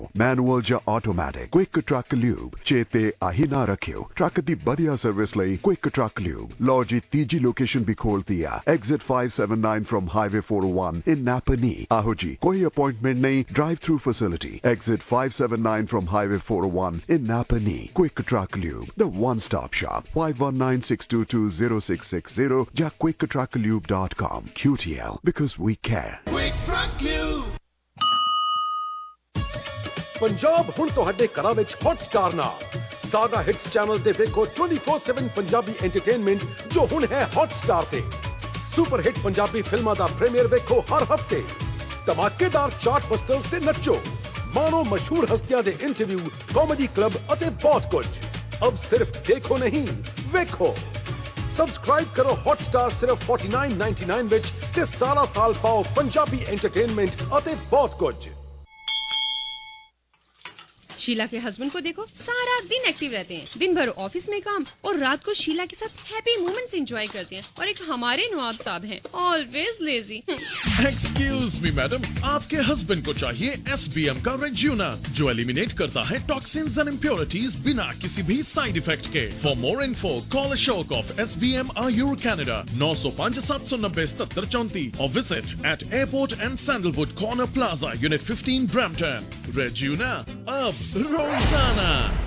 Manual ਜਾਂ automatic quick truck lube ਚੇਤੇ ਆਹੀ ਨਾ ਰੱਖਿਓ ਟਰੱਕ ਦੀ ਵਧੀਆ ਸਰਵਿਸ ਲਈ ਕੁਇਕ ਟਰੱਕ ਲਿਊਬ ਲਓ ਜੀ ਤੀਜੀ ਲੋਕੇਸ਼ਨ ਵੀ ਖੋਲਤੀ ਆ exit 579 from highway 401 in Napanee ਆਹੋ ਜੀ ਕੋਈ ਅਪਾਇੰਟਮੈਂਟ ਨਹੀਂ drive through facility exit 579 from highway 401 in Napanee quick truck lube the one stop shop 5196220660 ਜਾਂ quicktrucklube.com QTL because we care Quick Truck Lube Punjab ਹੁਣ ਤੁਹਾਡੇ ਘਰਾਂ ਵਿੱਚ ਹੌਟਸਟਾਰ ਨਾਲ ਸਾਗਾ ਹਿੱਟਸ ਚੈਨਲ ਤੇ ਵੇਖੋ 24/7 ਪੰਜਾਬੀ ਐਂਟਰਟੇਨਮੈਂਟ ਜੋ ਹੁਣ ਹੈ ਹੌਟਸਟਾਰ ਤੇ ਸੁਪਰ ਹਿੱਟ ਪੰਜਾਬੀ ਫਿਲਮਾਂ ਦਾ ਪ੍ਰੀਮੀਅਰ ਵੇਖੋ ਹਰ ਹਫਤੇ ਧਮਾਕੇਦਾਰ ਚਾਰਟਬਸਟਰਸ ਤੇ ਨੱਚੋ ਮਾਣੋ ਮਸ਼ਹੂਰ ਹਸਤੀਆਂ ਦੇ ਇੰਟਰਵਿਊ ਕਾਮੇਡੀ ਕਲੱਬ ਅਤੇ ਬਹੁਤ ਕੁਝ ਅਬ ਸਿਰਫ ਦੇਖੋ ਨਹੀਂ ਵੇਖੋ ਸਬਸਕ੍ਰਾਈਬ ਕਰੋ ਹੌਟਸਟਾਰ ਸਿਰਫ 49.99 ਵਿੱਚ ਤੇ ਸਾਰਾ ਸਾਲ ਪਾਓ ਪੰਜਾਬੀ ਐਂਟਰਟੇਨਮੈਂਟ ਅਤੇ ਬਹੁਤ ਕੁਝ शीला के हस्बैंड को देखो सारा दिन एक्टिव रहते हैं दिन भर ऑफिस में काम और रात को शीला के साथ हैप्पी मोमेंट्स एंजॉय करते हैं और एक हमारे नवाब साहब हैं always lazy excuse me madam आपके हस्बैंड को चाहिए SBM का रेज्यूना जो एलिमिनेट करता है टॉक्सिन्स एंड इम्प्योरिटीज बिना किसी भी साइड इफेक्ट के for more info call Ashok of SBM Ayur Canada 905-790-7734 और visit at airport and Sandalwood corner plaza unit 15 Brampton रेज्यूना अब रोजाना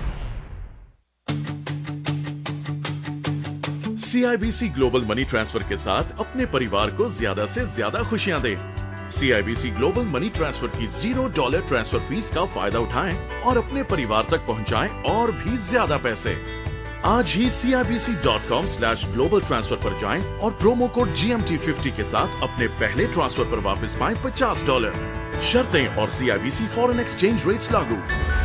CIBC ग्लोबल मनी ट्रांसफर के साथ अपने परिवार को ज्यादा से ज्यादा खुशियां दें। CIBC ग्लोबल मनी ट्रांसफर की $0 ट्रांसफर फीस का फायदा उठाएं और अपने परिवार तक पहुंचाएं और भी ज्यादा पैसे। आज ही CIBC.com/global transfer पर जाएं और प्रोमो कोड GMT50 के साथ अपने पहले ट्रांसफर पर वापस पाएं $50। शर्तें और CIBC फॉरेन एक्सचेंज रेट्स लागू।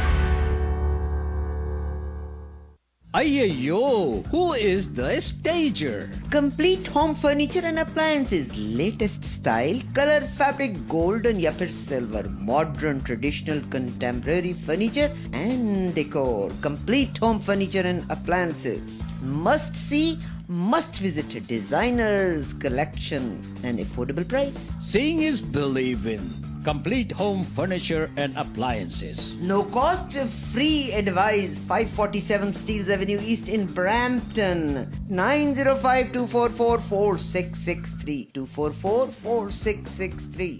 Ayyo, who is the stager? Complete home furniture and appliances, latest style, color, fabric, golden या फिर silver, modern, traditional, contemporary furniture and decor. Complete home furniture and appliances. Must see, must visit designers collection and affordable price. Seeing is believing. Complete home furniture and appliances. No cost, free advice. 547 Steeles Avenue East in Brampton. 905-244-4663. 244-4663.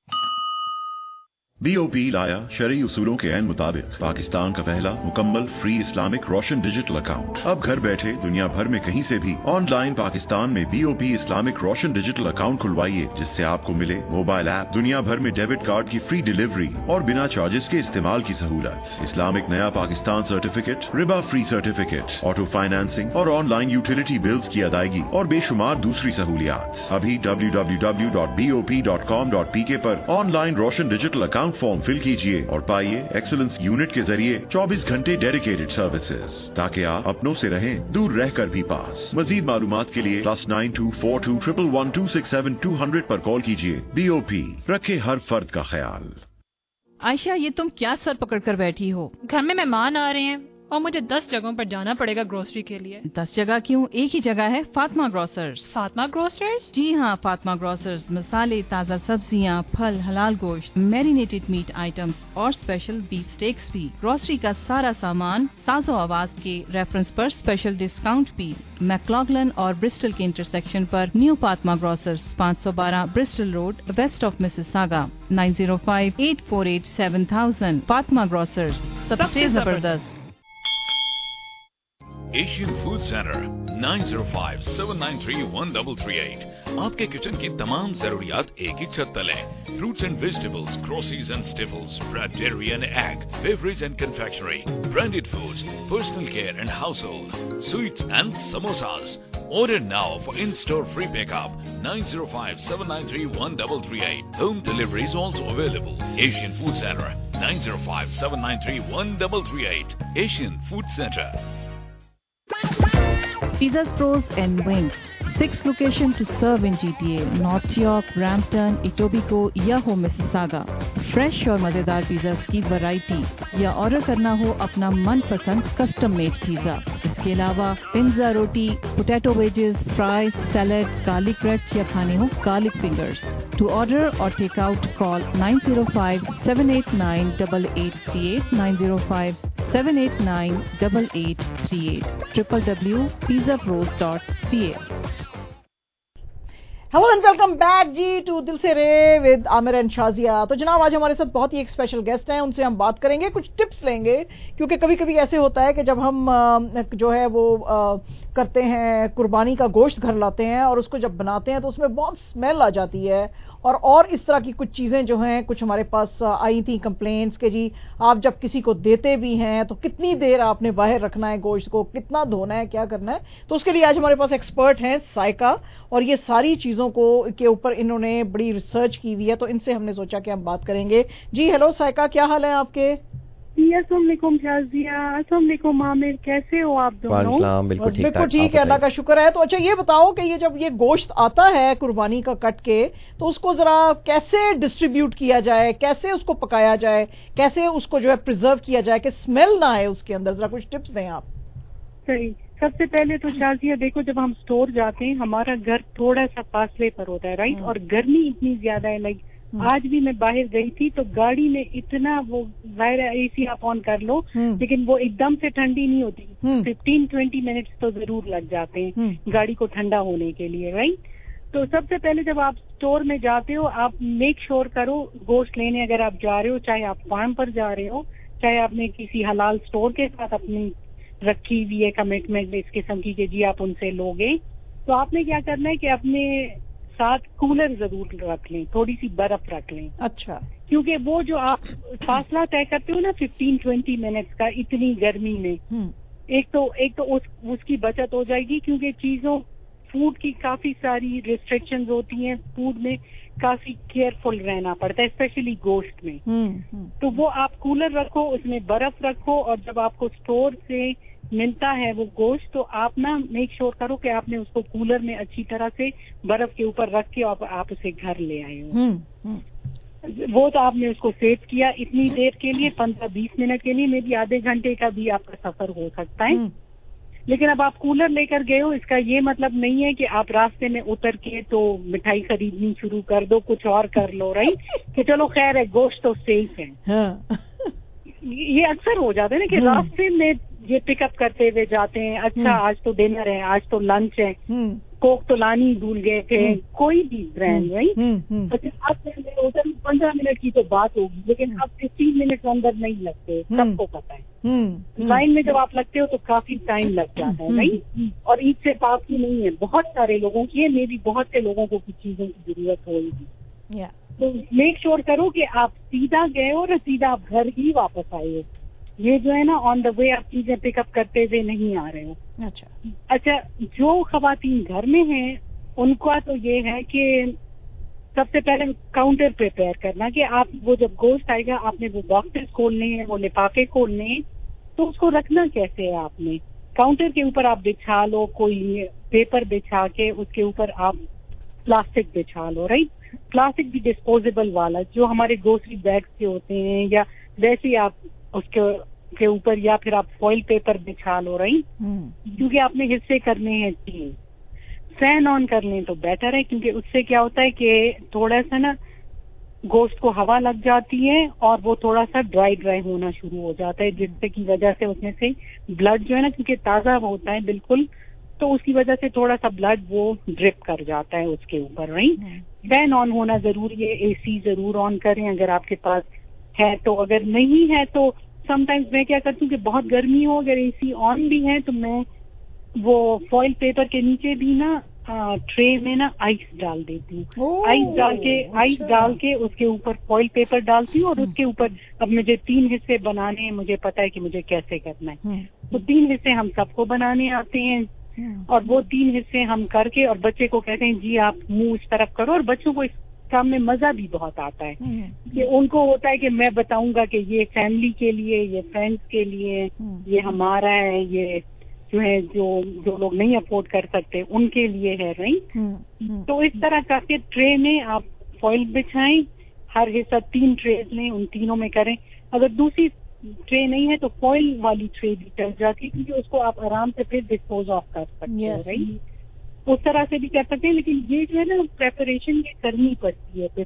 BOP लाया शरई उसूलों के ऐन मुताबिक पाकिस्तान का पहला मुकम्मल free Islamic Roshan digital account. अब घर बैठे दुनिया भर में कहीं से भी ऑनलाइन पाकिस्तान में BOP Islamic Roshan digital account खुलवाइए जिससे आपको मिले मोबाइल ऐप, दुनिया भर में डेबिट कार्ड की फ्री डिलीवरी और बिना चार्जेस के इस्तेमाल की सहूलत, इस्लामिक नया पाकिस्तान सर्टिफिकेट, रिबा फ्री सर्टिफिकेट, ऑटो फाइनेंसिंग और ऑनलाइन यूटिलिटी बिल्स की अदायगी और बेशुमार दूसरी सहूलियात। अभी www.bop.com.pk पर online Roshan digital account form fill कीजिए और पाइए एक्सीलेंस यूनिट के जरिए 24 घंटे डेडिकेटेड सर्विसेज ताकि आप अपनों से रहें दूर रहकर भी पास। मजीद मालूमात के लिए +9242111267 पर कॉल कीजिए। BOP रखे हर फर्द का ख्याल। आयशा, ये तुम क्या सर पकड़ कर बैठी हो? घर में मेहमान आ रहे हैं और मुझे 10 जगहों पर जाना पड़ेगा ग्रोसरी के लिए। 10 जगह क्यों? एक ही जगह है, फातिमा ग्रोसर्स। फातिमा ग्रोसर्स? जी हाँ, फातिमा ग्रोसर्स मसाले, ताज़ा सब्जियाँ, फल, हलाल गोश्त, मैरिनेटेड मीट आइटम्स और स्पेशल बीफ स्टेक्स भी। ग्रोसरी का सारा सामान साजो आवाज के रेफरेंस पर स्पेशल डिस्काउंट भी। मैक्लॉगलन और ब्रिस्टल के इंटरसेक्शन पर new Fatima grocers, 512 Bristol road, west of Mississauga, 9058487000। Fatima grocers, सबसे जबरदस्त। Asian food centre 9057931338। आपके किचन की तमाम जरूरियात एक ही छत तले। Fruits and vegetables, groceries and staples, bread, dairy and egg, beverage and confectionery, branded foods, personal care and household, sweets and samosas. Order now for in-store free pickup 905-793-1338. Home delivery is also available. Asian Food Center 905-793-1338. Asian Food Center. Pizzas Pros and Wings. 6 locations to serve in GTA, North York, Brampton, Etobicoke या हो Mississauga. Fresh और मजेदार pizza की variety या order करना हो अपना मनपसंद कस्टम मेड पिज़्ज़ा। کے علاوہ پنزا روٹی, potato wedges, fries, salad, garlic bread یا کھانے ہو گارلک فنگرز. ٹو آرڈر اور take out call 905-789-8838 905-789-8838 www.pizzapros.ca. Hello and welcome back جی ٹو دل سے رے ود عامر اینڈ شازیہ. تو جناب آج ہمارے ساتھ بہت ہی ایک اسپیشل گیسٹ ہیں, ان سے ہم بات کریں گے, کچھ ٹپس لیں گے, کیونکہ کبھی کبھی ایسے ہوتا ہے کہ جب ہم جو ہے وہ کرتے ہیں قربانی کا گوشت گھر لاتے ہیں اور اس کو جب بناتے ہیں تو اس میں بہت اسمیل آ جاتی ہے, اور اس طرح کی کچھ چیزیں جو ہیں کچھ ہمارے پاس آئی تھیں کمپلینٹس کہ جی آپ جب کسی کو دیتے بھی ہیں تو کتنی دیر آپ نے باہر رکھنا ہے گوشت کو, کتنا دھونا ہے, کیا کرنا ہے. تو اس کے لیے آج ہمارے پاس ایکسپرٹ ہیں سائقہ, اور یہ ساری چیزوں کو کے اوپر انہوں نے بڑی ریسرچ کی ہوئی ہے, تو ان سے ہم نے سوچا کہ ہم بات کریں گے. جی ہیلو سائقہ, کیا حال ہے آپ کے؟ جی السلام علیکم شازیہ. السلام علیکم عامر, کیسے ہو آپ دونوں؟ بالکل ٹھیک ہے, اللہ کا شکر ہے. تو اچھا یہ بتاؤ کہ یہ جب یہ گوشت آتا ہے قربانی کا کٹ کے, تو اس کو ذرا کیسے ڈسٹریبیوٹ کیا جائے, کیسے اس کو پکایا جائے, کیسے اس کو جو ہے پریزرو کیا جائے کہ اسمیل نہ آئے اس کے اندر, ذرا کچھ ٹپس دیں آپ. صحیح. سب سے پہلے تو شازیہ دیکھو, جب ہم اسٹور جاتے ہیں ہمارا گھر تھوڑا سا فاصلے پر ہوتا ہے, رائٹ, اور گرمی اتنی زیادہ ہے. لائک آج بھی میں باہر گئی تھی تو گاڑی میں اتنا, وہ ظاہر ہے اے سی آپ آن کر لو لیکن وہ ایک دم سے ٹھنڈی نہیں ہوتی, 15-20 منٹس تو ضرور لگ جاتے ہیں گاڑی کو ٹھنڈا ہونے کے لیے, رائٹ. تو سب سے پہلے جب آپ اسٹور میں جاتے ہو آپ میک شور کرو گوشت لینے, اگر آپ جا رہے ہو, چاہے آپ فارم پر جا رہے ہو, چاہے آپ نے کسی حلال اسٹور کے ساتھ اپنی رکھی ہوئی ہے کمٹمنٹ اس قسم کی کہ جی آپ ان سے لوگے, تو آپ نے کیا کرنا ہے کہ اپنے ساتھ کولر ضرور رکھ لیں, تھوڑی سی برف رکھ لیں. اچھا. کیونکہ وہ جو آپ فاصلہ طے کرتے ہو نا 15-20 منٹس کا اتنی گرمی میں, ایک تو اس کی بچت ہو جائے گی, کیونکہ چیزوں فوڈ کی کافی ساری ریسٹرکشنز ہوتی ہیں, فوڈ میں کافی کیئرفل رہنا پڑتا ہے اسپیشلی گوشت میں. تو وہ آپ کولر رکھو, اس میں برف رکھو, اور جب آپ کو اسٹور سے ملتا ہے وہ گوشت تو آپ نا میک شور کرو کہ آپ نے اس کو کولر میں اچھی طرح سے برف کے اوپر رکھ کے آپ اسے گھر لے آئے ہو. وہ تو آپ نے اس کو سیو کیا اتنی دیر کے لیے, 15-20 منٹ کے لیے, میں بھی آدھے گھنٹے کا بھی آپ کا سفر ہو سکتا ہے. لیکن اب آپ کولر لے کر گئے ہو, اس کا یہ مطلب نہیں ہے کہ آپ راستے میں اتر کے تو مٹھائی خریدنی شروع کر دو, کچھ اور کر لو, رائٹ, کہ چلو خیر ہے گوشت تو سیف ہے. یہ اکثر ہو جاتا ہے نا کہ راستے میں یہ پک اپ کرتے ہوئے جاتے ہیں, اچھا آج تو ڈنر ہے, آج تو لنچ ہے, کوک تو لانی بھول گئے تھے, کوئی بھی برانڈ, رائٹ. اب 15 منٹ کی تو بات ہوگی, لیکن اب 15 منٹ اندر نہیں لگتے, سب کو پتا ہے. لائن میں جب آپ لگتے ہو تو کافی ٹائم لگ جاتا ہے, نہیں, اور عید سے پاک کی نہیں ہے, بہت سارے لوگوں کی ہے, میں بھی بہت سے لوگوں کو کچھ چیزوں کی ضرورت ہوئے گی. تو میک شور کرو کہ آپ سیدھا گئے ہو اور سیدھا آپ گھر ہی واپس آئے ہو. یہ جو ہے نا آن دا وے آپ چیزیں پک اپ کرتے ہوئے نہیں آ رہے ہو. اچھا, جو خواتین گھر میں ہیں ان کا تو یہ ہے کہ سب سے پہلے کاؤنٹر پریپیئر کرنا, کہ آپ وہ جب گوشت آئے گا آپ نے وہ باکسز کھولنے ہیں, وہ لفافے کھولنے ہیں, تو اس کو رکھنا کیسے ہے آپ نے, کاؤنٹر کے اوپر آپ بچھا لو, کوئی پیپر بچھا کے اس کے اوپر آپ پلاسٹک بچھا لو, رائٹ. پلاسٹک بھی ڈسپوزیبل والا جو ہمارے گروسری بیگس کے ہوتے ہیں, یا ویسے آپ اس کے اوپر, یا پھر آپ فوائل پیپر بچھا لو, رائٹ. کیونکہ آپ نے حصے کرنے ہیں 3, فین آن کر لیں تو بیٹر ہے, کیونکہ اس سے کیا ہوتا ہے کہ تھوڑا سا نا گوشت کو ہوا لگ جاتی ہے اور وہ تھوڑا سا ڈرائی ہونا شروع ہو جاتا ہے, جس سے کی وجہ سے اس میں سے بلڈ جو ہے نا, کیونکہ تازہ ہوتا ہے بالکل, تو اس کی وجہ سے تھوڑا سا بلڈ وہ ڈرپ کر جاتا ہے اس کے اوپر, رائٹ. فین آن ہونا ضروری ہے, اے سی ضرور آن کریں اگر آپ کے پاس ہے تو, اگر نہیں ہے تو سم ٹائمز میں کیا کرتی ہوں کہ بہت گرمی ہو, اگر اے سی آن بھی ہے تو میں وہ فوائل پیپر کے نیچے بھی نا ٹرے میں نا آئس ڈال دیتی ہوں, آئس ڈال کے اس کے اوپر فوائل پیپر ڈالتی ہوں, اور اس کے اوپر اب مجھے 3 حصے بنانے ہیں, مجھے پتا ہے کہ مجھے کیسے کرنا ہے, تو 3 حصے ہم سب کو بنانے آتے ہیں, اور وہ 3 حصے ہم کر کے, اور بچے کو کہتے ہیں جی آپ منہ اس طرف کرو, اور بچوں کو اس کام میں مزہ بھی بہت آتا ہے, کہ ان کو ہوتا ہے کہ میں بتاؤں گا کہ یہ فیملی کے لیے, یہ فرینڈس کے لیے, یہ ہمارا ہے, یہ جو ہے جو لوگ نہیں افورڈ کر سکتے ان کے لیے ہے, رائٹ. تو اس طرح کر کے ٹرے میں آپ فوائل بچھائیں, ہر حصہ 3 ٹریز لیں, ان تینوں میں کریں. اگر دوسری ٹرے نہیں ہے تو فوائل والی ٹرے بھی چل جاتی ہے کیونکہ اس کو آپ آرام سے پھر ڈسپوز آف کر سکتے ہیں. رائٹ اس طرح سے بھی کر سکتے ہیں. لیکن یہ جو ہے نا پریپریشن یہ کرنی پڑتی ہے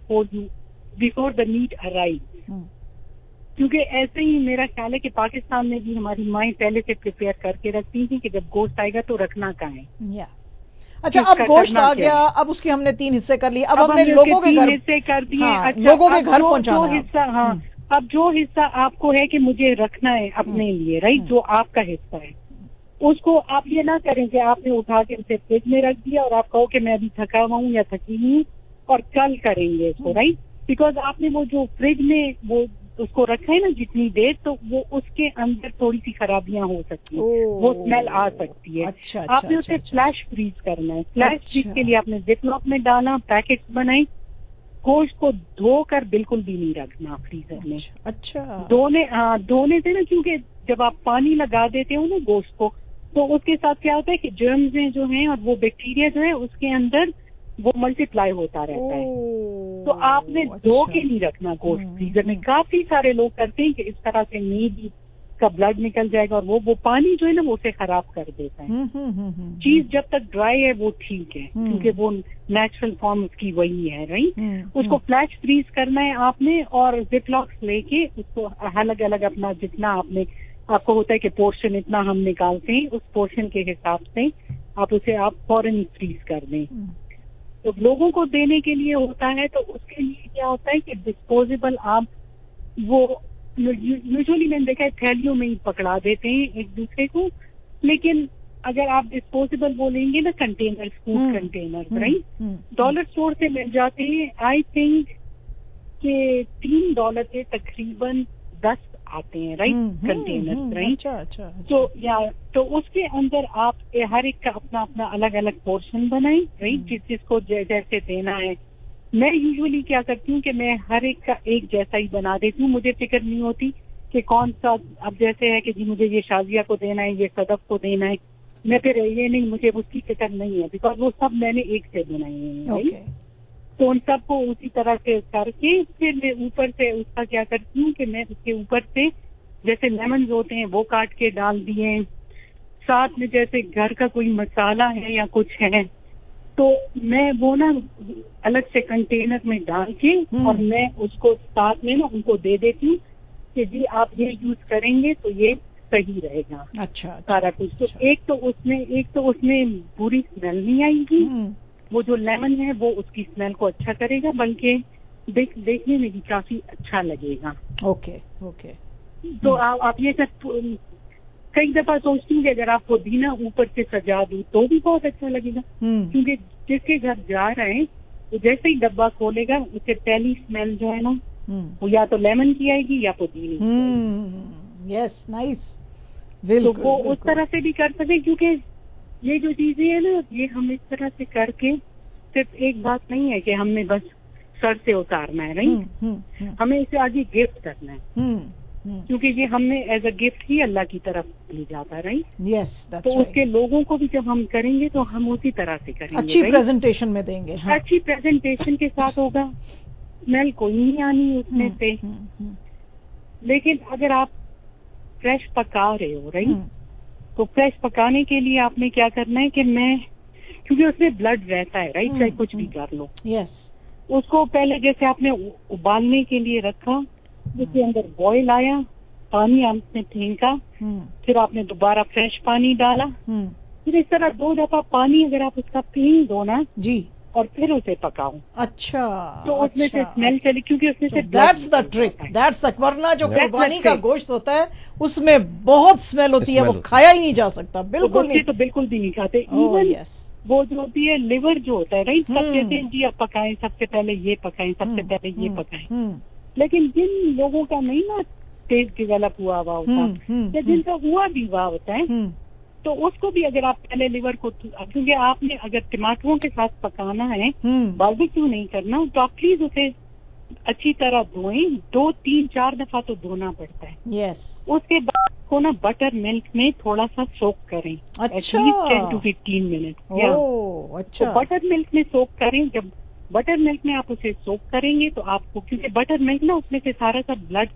بفور دا میٹ ارائیو, کیونکہ ایسے ہی میرا خیال ہے کہ پاکستان میں بھی ہماری مائیں پہلے سے پریپیئر کر کے رکھتی تھی کہ جب گوشت آئے گا تو رکھنا کہاں ہے. اچھا اب گوشت آ گیا, اب اس کے ہم نے 3 حصے کر لیے, اب ہم نے لوگوں کے گھر حصے کر دیے. لوگوں کے گھر پہنچانا حصہ. ہاں اب جو حصہ آپ کو ہے کہ مجھے رکھنا ہے اپنے لیے, رائٹ, جو آپ کا حصہ ہے اس کو آپ یہ نہ کریں کہ آپ نے اٹھا کے اسے فریج میں رکھ دیا اور آپ کہو کہ میں ابھی تھکا ہوا ہوں یا تھکی ہوں اور کل کریں گے اس کو, رائٹ, بیکاز آپ نے وہ جو فریج میں وہ اس کو رکھا ہے نا جتنی دیر, تو وہ اس کے اندر تھوڑی سی خرابیاں ہو سکتی ہیں, وہ اسمیل آ سکتی ہے. آپ نے اسے فلیش فریز کرنا ہے. فلیش فریز کے لیے آپ نے زپ لاک میں ڈالا, پیکٹس بنائے. گوشت کو دھو کر بالکل بھی نہیں رکھنا فریزر میں. اچھا دھونے سے نا, کیونکہ جب آپ پانی لگا دیتے ہو نا گوشت کو تو اس کے ساتھ کیا ہوتا ہے کہ جرمز جو ہیں اور وہ بیکٹیریا جو ہے اس کے اندر وہ ملٹیپلائی ہوتا رہتا ہے. تو آپ نے دھو کے نہیں رکھنا گوشت فریزر میں. کافی سارے لوگ کرتے ہیں کہ اس طرح سے میٹ کا بلڈ نکل جائے گا اور وہ پانی جو ہے نا وہ اسے خراب کر دیتا ہے. چیز جب تک ڈرائی ہے وہ ٹھیک ہے کیونکہ وہ نیچرل فارم اس کی وہی ہے, رائٹ. اس کو فلیش فریز کرنا ہے آپ نے, اور زپ لاکس لے کے اس کو الگ الگ اپنا جتنا آپ کو ہوتا ہے کہ پورشن اتنا ہم نکالتے ہیں اس پورشن کے حساب سے آپ اسے فوراً فریز کر دیں. تو لوگوں کو دینے کے لیے ہوتا ہے تو اس کے لیے کیا ہوتا ہے کہ ڈسپوزیبل آپ وہ یوزلی میں نے دیکھا ہے تھیلیوں میں ہی پکڑا دیتے ہیں ایک دوسرے کو. لیکن اگر آپ ڈسپوزیبل بولیں گے نا container, food container, right, dollar store سے مل جاتے ہیں. آئی تھنک کہ $3 کے تقریباً 10 آتے ہیں, رائٹ, کنٹینر, رائٹ. تو اس کے اندر آپ ہر ایک کا اپنا اپنا الگ الگ پورشن بنائیں, رائٹ, جس کو جیسے دینا ہے. میں یوزلی کیا کرتی ہوں کہ میں ہر ایک کا ایک جیسا ہی بنا دیتی ہوں. مجھے فکر نہیں ہوتی کہ کون سا, اب جیسے ہے کہ جی مجھے یہ شازیہ کو دینا ہے, یہ صدف کو دینا ہے, میں پھر یہ نہیں, مجھے اس کی فکر نہیں ہے بیکاز وہ سب میں نے ایک سے بنائے ہیں. تو ان سب کو اسی طرح سے کر کے پھر میں اوپر سے اس کا کیا کرتی ہوں کہ میں اس کے اوپر سے جیسے لیمنز ہوتے ہیں وہ کاٹ کے ڈال دیے, ساتھ میں جیسے گھر کا کوئی مسالہ ہے یا کچھ ہے تو میں وہ نا الگ سے کنٹینر میں ڈال کے اور میں اس کو ساتھ میں نا ان کو دے دیتی ہوں کہ جی آپ یہ یوز کریں گے تو یہ صحیح رہے گا. اچھا سارا کچھ. تو ایک تو اس میں بری اسمیل نہیں آئے گی, وہ جو لیمن ہے وہ اس کی اسمیل کو اچھا کرے گا, بلکہ دیکھنے میں بھی کافی اچھا لگے گا. اوکے. تو آپ یہ کئی دفعہ سوچتی ہوں کہ اگر آپ پودینہ اوپر سے سجا دوں تو بھی بہت اچھا لگے گا, کیونکہ جس کے گھر جا رہے ہیں تو جیسے ہی ڈبہ کھولے گا اسے پہلی اسمیل جو ہے نا وہ یا تو لیمن کی آئے گی یا پودینے کی. Yes, nice. تو وہ اس طرح سے بھی کر سکیں, کیونکہ یہ جو چیزیں ہیں نا یہ ہم اس طرح سے کر کے صرف ایک بات نہیں ہے کہ ہم نے بس سر سے اتارنا ہے, رائٹ, ہمیں اسے آگے گفٹ کرنا ہے, کیونکہ یہ ہم نے ایز اے گفٹ ہی اللہ کی طرف لی جاتا ہے, رائٹ. یس. تو اس کے لوگوں کو بھی جب ہم کریں گے تو ہم اسی طرح سے کریں گے, اچھی پریزنٹیشن میں دیں گے, اچھی پریزنٹیشن کے ساتھ ہوگا, اسمیل کوئی نہیں آنی اس میں سے. لیکن اگر آپ فریش پکا رہے ہو, رائٹ, تو فریش پکانے کے لیے آپ نے کیا کرنا ہے کہ کیونکہ اس میں بلڈ رہتا ہے, رائٹ, چاہے کچھ بھی کر لو. یس. اس کو پہلے جیسے آپ نے ابالنے کے لیے رکھا, اس کے اندر بوائل آیا, پانی آپ نے پھینکا, پھر آپ نے دوبارہ فریش پانی ڈالا, پھر اس طرح 2 دفعہ پانی اگر آپ اس کا پھینک دو نا جی اور پھر اسے پکاؤ. اچھا. تو اس میں سے اسمیل چلی, کیونکہ اس میں سے that's the trick, that's the, ورنہ جو قربانی کا گوشت ہوتا ہے اس میں بہت اسمیل ہوتی ہے, وہ کھایا ہی نہیں جا سکتا. بالکل نہیں, تو بالکل بھی نہیں کھاتے. ایون وہ جو ہوتی ہے لیور جو ہوتا ہے, رائٹ, سب کہتے ہیں جی اب پکائیں, سب سے پہلے یہ پکائیں, سب سے پہلے یہ پکائیں. لیکن جن لوگوں کا نہیں نا ٹیسٹ ڈیولپ ہوا ہوتا یا جن کا ہوا بھی ہوا ہوتا ہے تو اس کو بھی اگر آپ پہلے لیور کو, کیونکہ آپ نے اگر ٹماٹروں کے ساتھ پکانا ہے, باربیکیو نہیں کرنا, تو آپ پلیز اسے اچھی طرح دھوئیں, 2, 3, 4 دفعہ تو دھونا پڑتا ہے. یس. اس کے بعد کو نا بٹر ملک میں تھوڑا سا سوک کریں, 10 to 15 منٹ. اچھا. بٹر ملک میں سوک کریں, جب بٹر ملک میں آپ اسے سوک کریں گے تو آپ کو, کیونکہ بٹر ملک نا اس میں سے سارا سا بلڈ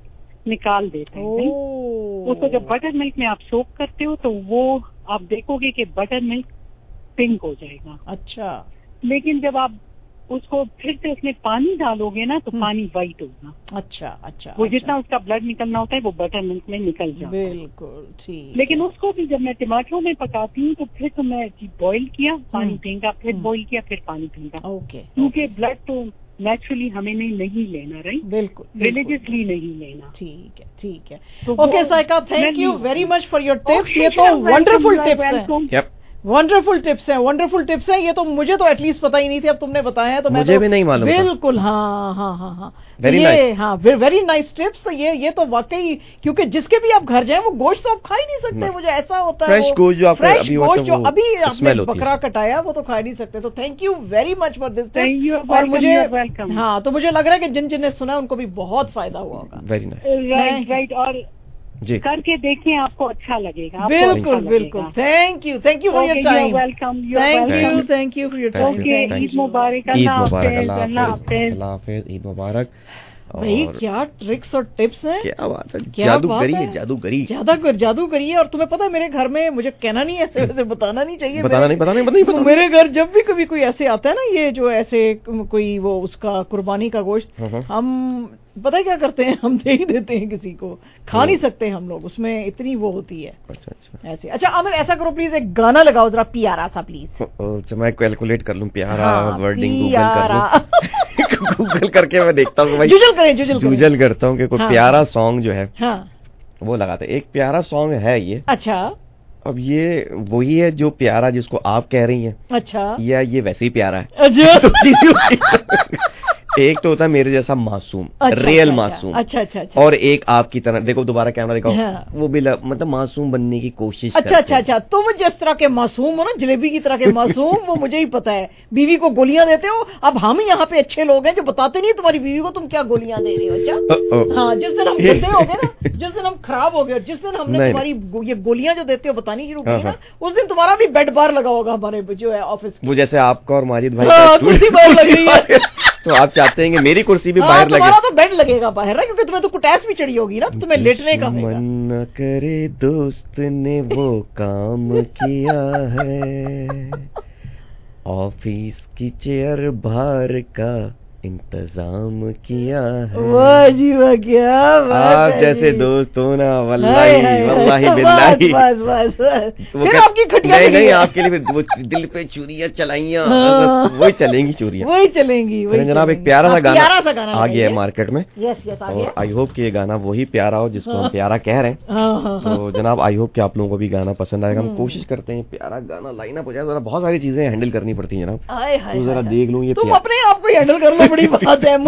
निकाल देते हैं। उसको जब बटर मिल्क में आप सोक करते हो तो वो आप देखोगे कि बटर मिल्क पिंक हो जाएगा। अच्छा। लेकिन जब आप उसको फिर से उसमें पानी डालोगे ना तो पानी वाइट होगा। अच्छा अच्छा। वो जितना उसका ब्लड निकलना होता है वो बटर मिल्क में निकल जाता है। बिल्कुल ठीक। लेकिन उसको भी जब मैं टमाटरों में पकाती हूँ तो फिर तो मैं बॉईल किया, पानी फेंका, फिर बॉईल किया, फिर पानी फेंका। ओके। क्योंकि ब्लड तो नेचुरली हमें नहीं लेना, राइट? बिल्कुल। रिलीजियसली नहीं लेना। ठीक है ठीक है। तो okay Saika, thank you very much for your tips. ये तो वंडरफुल टिप्स हैं। वंडरफुल टिप्स हैं, वंडरफुल टिप्स हैं। ये तो मुझे तो एटलीस्ट पता ही नहीं थी, अब तुमने बताया तो मुझे भी नहीं मालूम। बिल्कुल। हाँ हाँ हाँ हाँ, वेरी नाइस। हाँ वेरी नाइस टिप्स। तो ये तो वाकई, क्योंकि जिसके भी आप घर जाएं वो गोश्त तो आप खा ही नहीं सकते। मुझे ऐसा होता है फ्रेश गोश्त जो आपने अभी बकरा कटाया वो तो खा नहीं सकते। तो thank you very much for this tip. और मुझे हाँ, तो मुझे लग रहा है कि जिन जिन्हें सुना उनको भी बहुत फायदा हुआ होगा। Very nice. राइट। और जी करके देखें, आपको अच्छा लगेगा। बिल्कुल बिल्कुल। Thank you for your time. Welcome. Thank you for your time. Eid मुबारक। अल्लाह हाफिज। ईद मुबारक। भाई क्या ट्रिक्स और टिप्स हैं। क्या बात है, जादूगरी है, जादूगरी है। और तुम्हें पता है मेरे घर में, मुझे कहना नहीं ऐसे वैसे बताना नहीं चाहिए, बताना मेरे घर जब भी कभी कोई ऐसे आता है ना, ये जो ऐसे कोई वो उसका कुर्बानी का गोश्त, हम पता है क्या करते हैं, हम दे ही देते हैं किसी को। खा नहीं सकते हम लोग, उसमें इतनी वो होती है। अच्छा ऐसे। अच्छा आमिर, ऐसा करो प्लीज, एक गाना लगाओ जरा प्यारा सा प्लीज। अच्छा मैं कैलकुलेट कर लूं प्यारा वर्डिंग, गूगल करके मैं देखता हूँ। जूझल करता हूँ कि कोई प्यारा सॉन्ग जो है वो लगाते। एक प्यारा सॉन्ग है ये। अच्छा। अब ये वही है जो प्यारा जिसको आप कह रही हैं। अच्छा। या ये वैसे ही प्यारा है। अच्छा। एक तो होता है मेरे जैसा मासूम, रियल मासूम। अच्छा। और एक आपकी तरह, देखो दोबारा कैमरा दिखाओ। वो भी मतलब मासूम बनने की कोशिश। अच्छा। तुम जिस तरह के मासूम हो ना, जलेबी की तरह के मासूम, वो मुझे ही पता है। बीवी को गोलियां देते हो। अब हम यहाँ पे अच्छे लोग हैं जो बताते नहीं तुम्हारी बीवी को तुम क्या गोलियां दे रहे हो। अच्छा हाँ, जिस दिन हम गंदे हो गए ना, जिस दिन हम खराब हो गए, जिस दिन हमने तुम्हारी ये गोलियां जो देते हो बतानी शुरू की ना, उस दिन तुम्हारा भी बेड बार लगा होगा हमारे जो है ऑफिस। वो जैसे आपका और माजिद भाई कुर्सी बाहर लग रही है, तो आप चाहते हैं कि मेरी कुर्सी भी बाहर लगे। तुम्हारा तो बेड लगेगा बाहर ना, क्योंकि तुम्हें तो कुटैस भी चढ़ी होगी ना, तुम्हें लेटने का। मन न करे दोस्त ने वो काम किया है, ऑफिस की चेयर बाहर का इंतजाम किया है। वाह जी वाह, क्या आप जैसे दोस्त हो ना, वल्लाही बिल्लाही। बस फिर आपकी खटिया नहीं, आपके लिए वो दिल पे चूड़ियां चलाइयां, वही चलेंगी। जनाब एक प्यारा सा गाना आ गया है मार्केट में। और आई होप कि ये गाना वही प्यारा हो जिसको हम प्यारा कह रहे हैं। तो जनाब आई होप कि आप लोगों को भी गाना पसंद आएगा। हम कोशिश करते हैं प्यारा गाना लाइन अप हो जाए। बहुत सारी चीजें हैंडल करनी पड़ती है जनाब, तो जरा देख लूं ये तुम अपने आप को हैंडल कर लो, बड़ी बात है।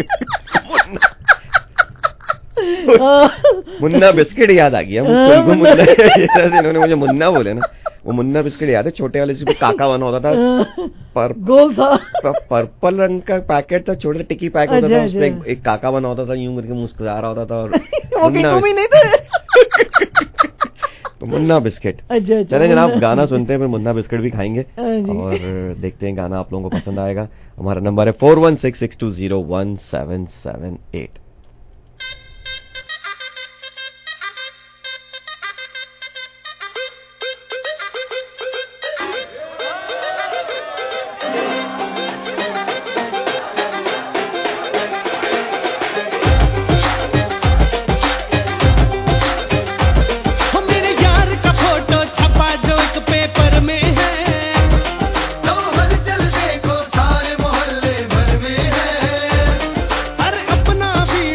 मुन्ना बिस्किट याद आ गया मुझको। इन्होंने मुझे मुन्ना बोले ना, वो मुन्ना बिस्किट याद है, छोटे वाले जिसमें काका बना होता था, गोल था, पर्पल रंग का पैकेट था, छोटा टिकी पैक होता था, उसमें एक काका बना होता था, यूं करके मुस्कुरा रहा होता था। और तो मुन्ना बिस्किट। चले जनाब गाना सुनते हैं, फिर मुन्ना बिस्किट भी खाएंगे और देखते हैं गाना आप लोगों को पसंद आएगा। हमारा नंबर है 4166201778। अपना भी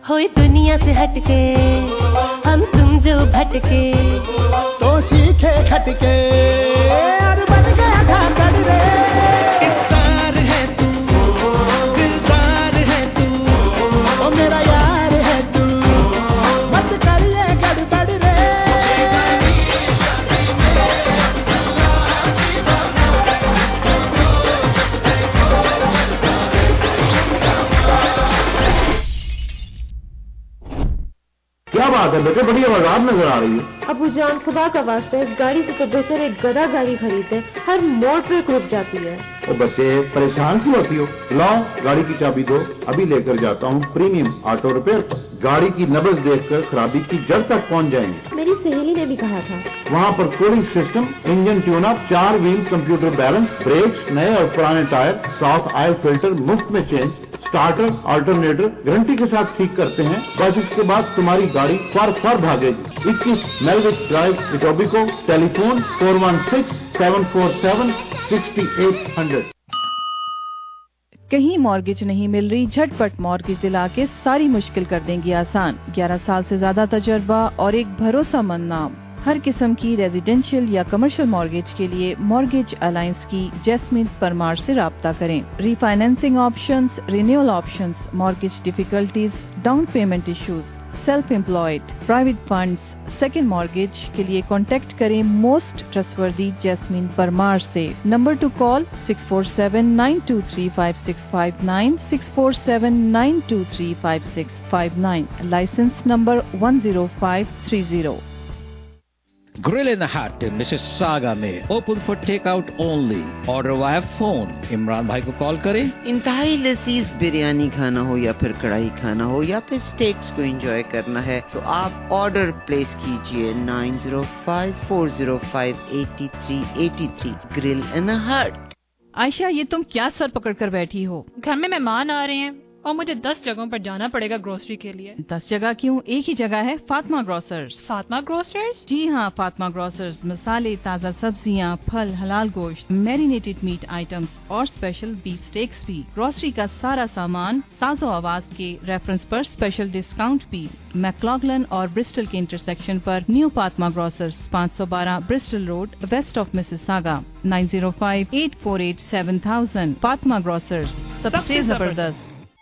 होए दुनिया से हटके हम तुम जो भटके तो सीखे खटके और बन गया धाकड़ रे। किरदार है तू, किरदार है तू, ओ मेरा यार है तू, मत करिए गड़बड़ रे। क्या बात है बेटे, बड़ी आवाज़ नजर आ रही है। अबू जान खुदा का वास्ता इस गाड़ी से तो बेहतर एक गधा गाड़ी खरीदे, हर मोड़ पे रुक जाती है। ओ बच्चे परेशान क्यों होती हो, लाओ गाड़ी की चाबी दो, अभी लेकर जाता हूँ प्रीमियम ऑटो रिपेयर पर। गाड़ी की नब्ज देखकर खराबी की जड़ तक पहुँच जाएंगे। मेरी सहेली ने भी कहा था। वहाँ पर cooling system, engine tune up, 4 wheel computer balance, brakes, नए और पुराने टायर, साफ ऑयल फिल्टर मुफ्त में चेंज, स्टार्टर ऑल्टरनेटर गारंटी के साथ ठीक करते हैं। बस इसके बाद तुम्हारी गाड़ी फर भागेगी। 21 मेलविच ड्राइव, इटोबिको। टेलीफोन 416-747-6800। कहीं मॉर्गेज नहीं मिल रही, झटपट मॉर्गेज दिला के सारी मुश्किल कर देंगी आसान। 11 साल से ज्यादा तजर्बा और एक भरोसामंद नाम। हर किस्म की रेजिडेंशियल या कमर्शियल मॉर्गेज के लिए मॉर्गेज अलायंस की जैस्मिन परमार से राब्ता करें। Refinancing options, renewal options, mortgage difficulties, down payment issues, self employed, private funds, second mortgage के लिए कांटेक्ट करें मोस्ट ट्रस्टवर्दी जैस्मिन परमार से। Number to call 647-923-5659, 647-923-5659, licence number 10530। Grill in the Hut in Mississauga में open for takeout only. Order via phone. Imran भाई को call करें। इंतहाई लजीज बिरयानी खाना हो या फिर कढ़ाई खाना हो या फिर स्टेक्स को एंजॉय करना है तो आप ऑर्डर प्लेस कीजिए 9054058383। ग्रिल इन द हट। आयशा, ये तुम क्या सर पकड़ कर बैठी हो? घर में मेहमान आ रहे हैं और मुझे 10 जगहों पर जाना पड़ेगा ग्रोसरी के लिए। 10 जगह क्यों, एक ही जगह है, फातिमा ग्रोसर्स। फातिमा ग्रोसर्स? जी हाँ, फातिमा ग्रोसर्स मसाले, ताज़ा सब्जियाँ, फल, हलाल गोश्त, मैरिनेटेड मीट आइटम्स और स्पेशल बीफ स्टेक्स भी। ग्रोसरी का सारा सामान साजो आवाज के रेफरेंस पर स्पेशल डिस्काउंट भी। मैक्लॉगलन और ब्रिस्टल के इंटरसेक्शन पर new Fatima grocers, 512 Bristol road, west of Mississauga. 9058487000। Fatima grocers, सबसे जबरदस्त।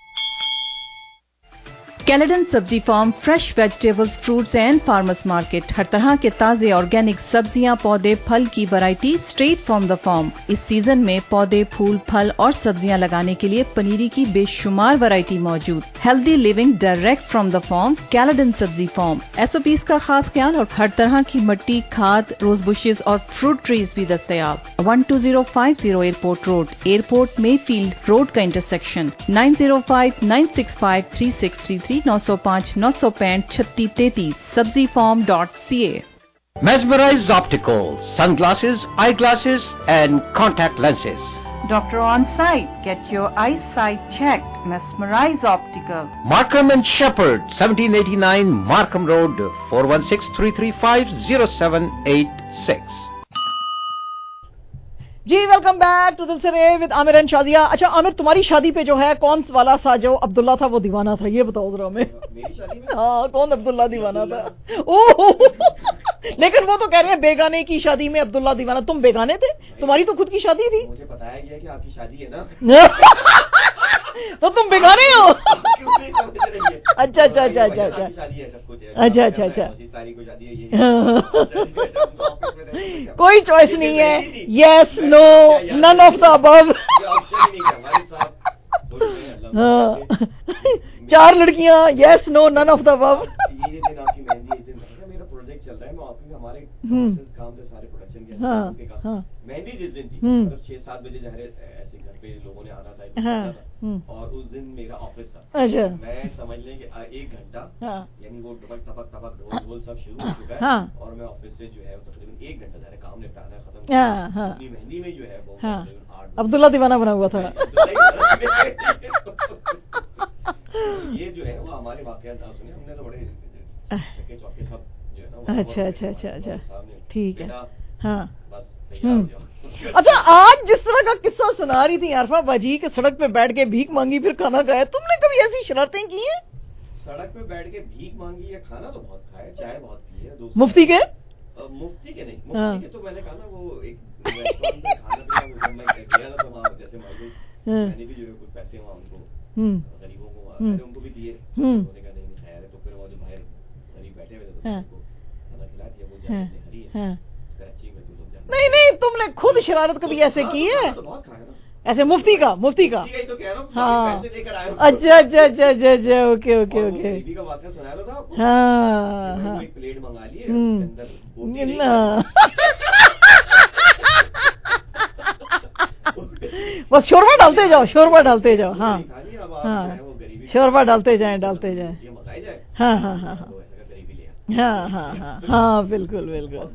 Caledon Sabzi farm, fresh vegetables, fruits and farmers market. हर तरह के ताजे ऑर्गेनिक सब्जियां, पौधे, फल की variety straight from the farm. इस सीजन में पौधे, फूल, फल और सब्जियां लगाने के लिए पनीरी की बेशुमार वैरायटी मौजूद। Healthy living direct from the farm, Caledon Sabzi farm. SOPs का खास ख्याल और हर तरह की मिट्टी, खाद, रोज बुशेज और फ्रूट ट्रीज भी दस्तयाब। 12050 airport road, airport Mayfield road का intersection. 9059653633, 905-965-3633, sabzifarm.ca। Mesmerize Optical, sunglasses, eyeglasses and contact lenses. Doctor on site. Get your eyesight checked. Mesmerize Optical. Markham and Shepherd, 1789 Markham Road, 416-335-0786. जी welcome back to Dil Se रे with Aamir and Shadiya. अच्छा आमिर, तुम्हारी शादी पे जो है कौन वाला सा जो अब्दुल्ला था वो दीवाना था, ये बताओ जरा हमें। हाँ, कौन अब्दुल्ला दीवाना था? ओह लेकिन वो तो कह रहे हैं बेगाने की शादी में अब्दुल्ला दीवाना। तुम बेगाने थे? तुम्हारी तो खुद की शादी थी। मुझे बताया गया कि आपकी शादी है ना। तो तुम बेगाने हो? अच्छा अच्छा अच्छा अच्छा अच्छा अच्छा अच्छा अच्छा। कोई चॉइस नहीं है, yes no none of the above. 4 लड़कियां, yes no none of the above. मेहंदी जिस दिन थी, मतलब 6-7 बजे ऐसे घर पे लोगों ने आना था और उस दिन मेरा ऑफिस था। अच्छा। मैं समझ लें कि 1 घंटा यानी वो टपक टपक टपक ढोल सब शुरू हो चुका है और मैं ऑफिस से जो है तकरीबन 1 घंटा सारे काम निपटाना खत्म किया। अपनी मेहंदी में जो है वो अब्दुल्ला दीवाना बना हुआ था। ये जो है वो हमारे वाकयात सुने हमने तो बड़े चौके सब जो है ना। अच्छा अच्छा अच्छा अच्छा, ठीक है। हाँ बस तैयार हो जाओ। अच्छा, आज जिस तरह का किस्सा सुना रही थी आरफा बाजी कि सड़क पे बैठ के भीख मांगी फिर खाना खाया, तुमने कभी ऐसी शरारतें की हैं? سڑک پہ بیٹھ کے بھیک مانگی یا کھانا تو بہت کھایا, چائے بہت پی ہے. مفتی کے نہیں, مفتی کے تو میں نے کہا نا وہ ایک ریسٹورینٹ میں کھانا پینا میں گیا تھا, تو وہاں جیسے میں نے بھی جو ہے کچھ پیسے وہاں ان کو غریبوں کو ان کو بھی دیے. انہوں نے کہا نہیں خیر ہے, تو پھر وہ جو باہر غریب بیٹھے ہوئے تھے ان کو کھانا کھلا دیا. وہ جائے ہری ہے کراچی میں. نہیں تم نے خود شرارت کبھی ایسے کی ہے ایسے مفتی کا ہاں اچھا اوکے ہاں پلیٹ منگا لیے بس شوربا ڈالتے جاؤ. ہاں شوربا ڈالتے جائیں ہاں بالکل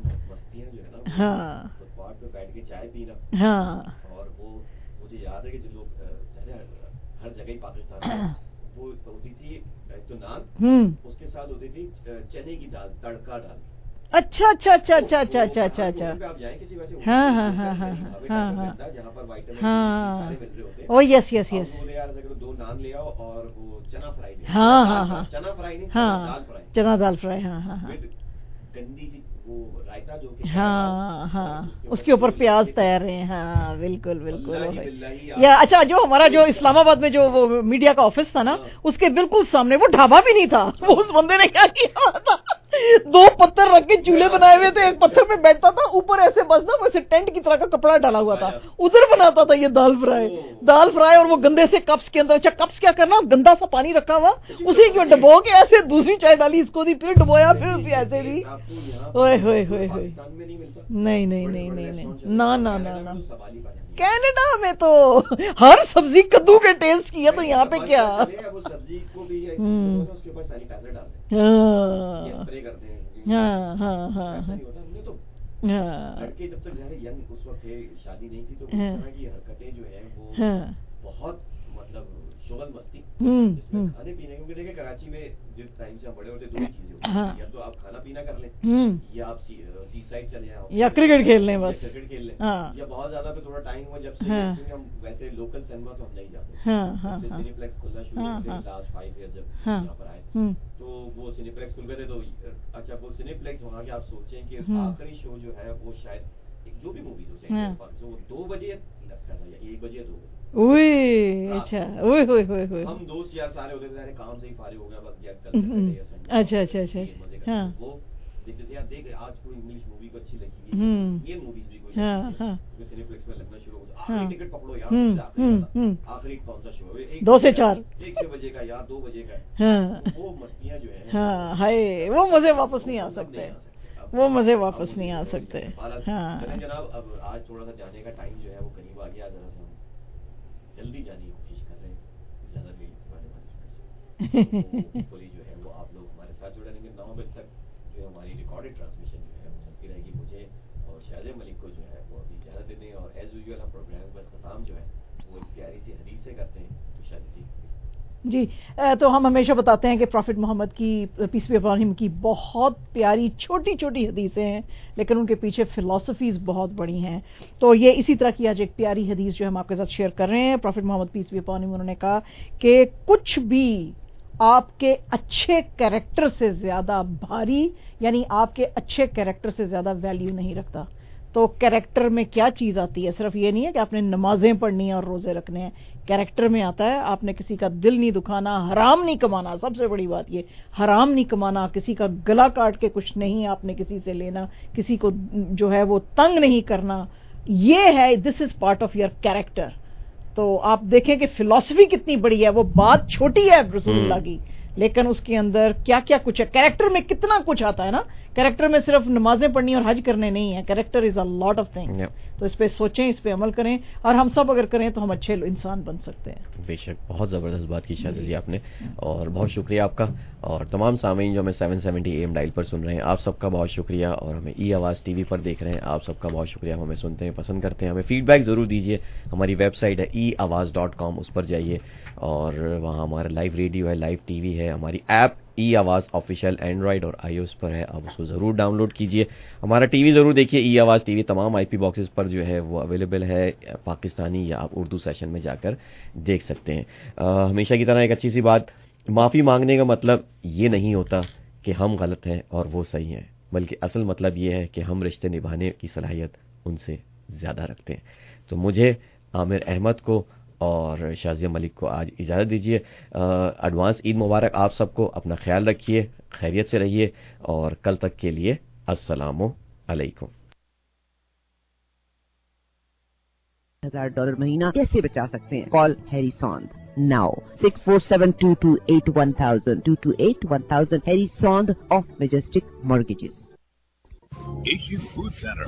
ہاں بیٹھ کے چائے پینا. ہاں اور وہ مجھے یاد ہے کہ جو لوگ ہر جگہ پاکستان میں وہ ہوتی تھی ایک تو نان, اس کے ساتھ ہوتی تھی چنے کی دال تڑکا ڈال. اچھا آپ جائیں کسی ویسے جہاں پر وائٹامن سارے مل رہے ہوتے ہیں. یس دو نان لے آؤ اور وہ چنا فرائی. ہاں چنا فرائی نہیں, چنا دال فرائی. ہاں گندی سی وہ رائتا جو ہاں اس کے اوپر پیاز تیار ہیں. ہاں بالکل یا اچھا جو ہمارا جو اسلام آباد میں جو وہ میڈیا کا آفس تھا نا, اس کے بالکل سامنے وہ ڈھابا بھی نہیں تھا. وہ اس بندے نے کیا کیا تھا, 2 پتھر رکھ کے چولہے بنائے ہوئے تھے, ایک پتھر پہ بیٹھتا تھا, اوپر ایسے بس نا ویسے ٹینٹ کی طرح کا کپڑا ڈالا ہوا تھا, ادھر بناتا تھا یہ دال فرائی. اور وہ گندے سے کپس کے اندر, اچھا کپس کیا کرنا, گندا سا پانی رکھا ہوا اسی کو ڈبو کے ایسے دوسری چائے ڈالی, اس کو دی پھر ڈبویا, پھر ایسے بھی. نہیں نہ کینیڈا میں تو ہر سبزی کدو کے ٹیسٹ کی ہے, تو یہاں پہ کیا لڑکے جب تک ینگ اس وقت شادی نہیں تھی تو اس طرح کی حرکتیں جو ہیں وہ بہت مطلب شغل مستی جس میں کھانے پینے, کیونکہ دیکھیں کراچی میں جس ٹائم سے ہم بڑے ہوتے 2 ہی چیزیں ہوتی ہیں, یا تو آپ کھانا پینا کر لیں, یا آپ سی سائڈ چلے جائیں, یا کرکٹ کھیل لیں, بس کرکٹ کھیل لیں, یا بہت زیادہ پہ تھوڑا ٹائم ہوا جب سے, کیونکہ ہم ویسے لوکل سینما تو ہم نہیں جاتے. سینی پلیکس کھلنا شروع ہوئے لاسٹ 5 ایئر جب یہاں پر آئے, تو وہ سینی پلیکس کھل گئے تھے. تو اچھا وہ سینی پلیکس وہاں کے آپ سوچیں کہ آخری شو جو ہے وہ شاید جو بھی موویز ہو چاہیے وہ 2 بجے لگتا تھا, یا 1 بجے یا 2 بجے. ہم دوست یار سارے ہوتے تھے, کام سے ہی فارغ ہو گیا, بس یار اچھا وہ دیکھتے تھے, یار دیکھ آج کوئی انگلش مووی کو اچھی لگی ہے, یہ موویز بھی کوئی سینی پلیکس میں لگنا شروع ہو, آخری ٹکٹ پکڑو یار, آخری کون سا شو ہے, 2 سے 4 1 بجے کا یا 2 بجے کا. وہ مستیاں جو ہیں ہائے وہ مزے واپس نہیں آ سکتے, جناب اب آج تھوڑا سا جانے کا ٹائم جو ہے وہ قریب آ گیا, ذرا سا جلدی جانے کی کوشش کر رہے ہیں, زیادہ دیر ہمارے جو ہے وہ آپ لوگ ہمارے ساتھ جڑے رہیں گے. 9 بجے تک جو ہماری ریکارڈڈ ٹرانسمیشن جو ہے وہ چلتی رہے گی. مجھے اور شاہد ملک کو جو ہے وہ ابھی اجازت دیتے ہیں, اور ایز یوزول ہم پروگرام کا اختتام جو ہے وہ ایک پیاری سی حدیث سے کرتے ہیں. تو شاہد جی تو ہم ہمیشہ بتاتے ہیں کہ پروفٹ محمد کی پیس بی اپان ہم کی بہت پیاری چھوٹی چھوٹی حدیثیں ہیں, لیکن ان کے پیچھے فلسفیز بہت بڑی ہیں. تو یہ اسی طرح کی آج ایک پیاری حدیث جو ہم آپ کے ساتھ شیئر کر رہے ہیں. Prophet Muhammad peace be upon him, انہوں نے کہا کہ کچھ بھی آپ کے اچھے کیریکٹر سے زیادہ بھاری, یعنی آپ کے اچھے کیریکٹر سے زیادہ ویلیو نہیں رکھتا. تو کیریکٹر میں کیا چیز آتی ہے, صرف یہ نہیں ہے کہ آپ نے نمازیں پڑھنی ہیں اور روزے رکھنے ہیں. کیریکٹر میں آتا ہے آپ نے کسی کا دل نہیں دکھانا, حرام نہیں کمانا, سب سے بڑی بات یہ حرام نہیں کمانا, کسی کا گلا کاٹ کے کچھ نہیں آپ نے کسی سے لینا, کسی کو جو ہے وہ تنگ نہیں کرنا. یہ ہے this is part of your character. تو آپ دیکھیں کہ فلسفی کتنی بڑی ہے, وہ بات چھوٹی ہے رسول اللہ کی, لیکن اس کے اندر کیا کیا کچھ ہے. کیریکٹر میں کتنا کچھ آتا ہے نا, کیریکٹر میں صرف نمازیں پڑھنی اور حج کرنے نہیں ہے, character is a lot of things. تو اس پہ سوچیں, اس پہ عمل کریں, اور ہم سب اگر کریں تو ہم اچھے انسان بن سکتے ہیں. بے شک بہت زبردست بات کی شاہد جی آپ نے, اور بہت شکریہ آپ کا, اور تمام سامعین جو ہمیں 770 AM ڈائل پر سن رہے ہیں آپ سب کا بہت شکریہ, اور ہمیں ای آواز ٹی وی پر دیکھ رہے ہیں آپ سب کا بہت شکریہ. ہمیں سنتے ہیں, پسند کرتے ہیں, ہمیں فیڈ بیک ضرور دیجیے. ہماری ویب سائٹ ہے eAwaaz.com, اس پر جائیے, اور وہاں ہمارا لائیو ریڈیو ہے, لائیو ٹی وی ہے. ہماری ایپ ای آواز آفیشیل اینڈرائڈ اور آئی او ایس پر ہے, آپ اس کو ضرور ڈاؤن لوڈ کیجیے. ہمارا ٹی وی ضرور دیکھیے, ای آواز ٹی وی تمام آئی پی باکسز پر جو ہے وہ اویلیبل ہے, پاکستانی یا آپ اردو سیشن میں جا کر دیکھ سکتے ہیں. ہمیشہ کی طرح ایک اچھی سی بات, معافی مانگنے کا مطلب یہ نہیں ہوتا کہ ہم غلط ہیں اور وہ صحیح ہیں، بلکہ اصل مطلب یہ ہے کہ ہم رشتے نبھانے کی صلاحیت ان سے زیادہ رکھتے ہیں. تو مجھے، عامر احمد کو اور شازیہ ملک کو آج اجازت دیجیے. ایڈوانس عید مبارک آپ سب کو. اپنا خیال رکھیے، خیریت سے رہیے، اور کل تک کے لیے السلام علیکم. $1,000 مہینہ کیسے بچا سکتے ہیں؟ Call Harry Sond now 647-228-1000 228-1000 Harry Sond of Majestic mortgages. Asian Food Center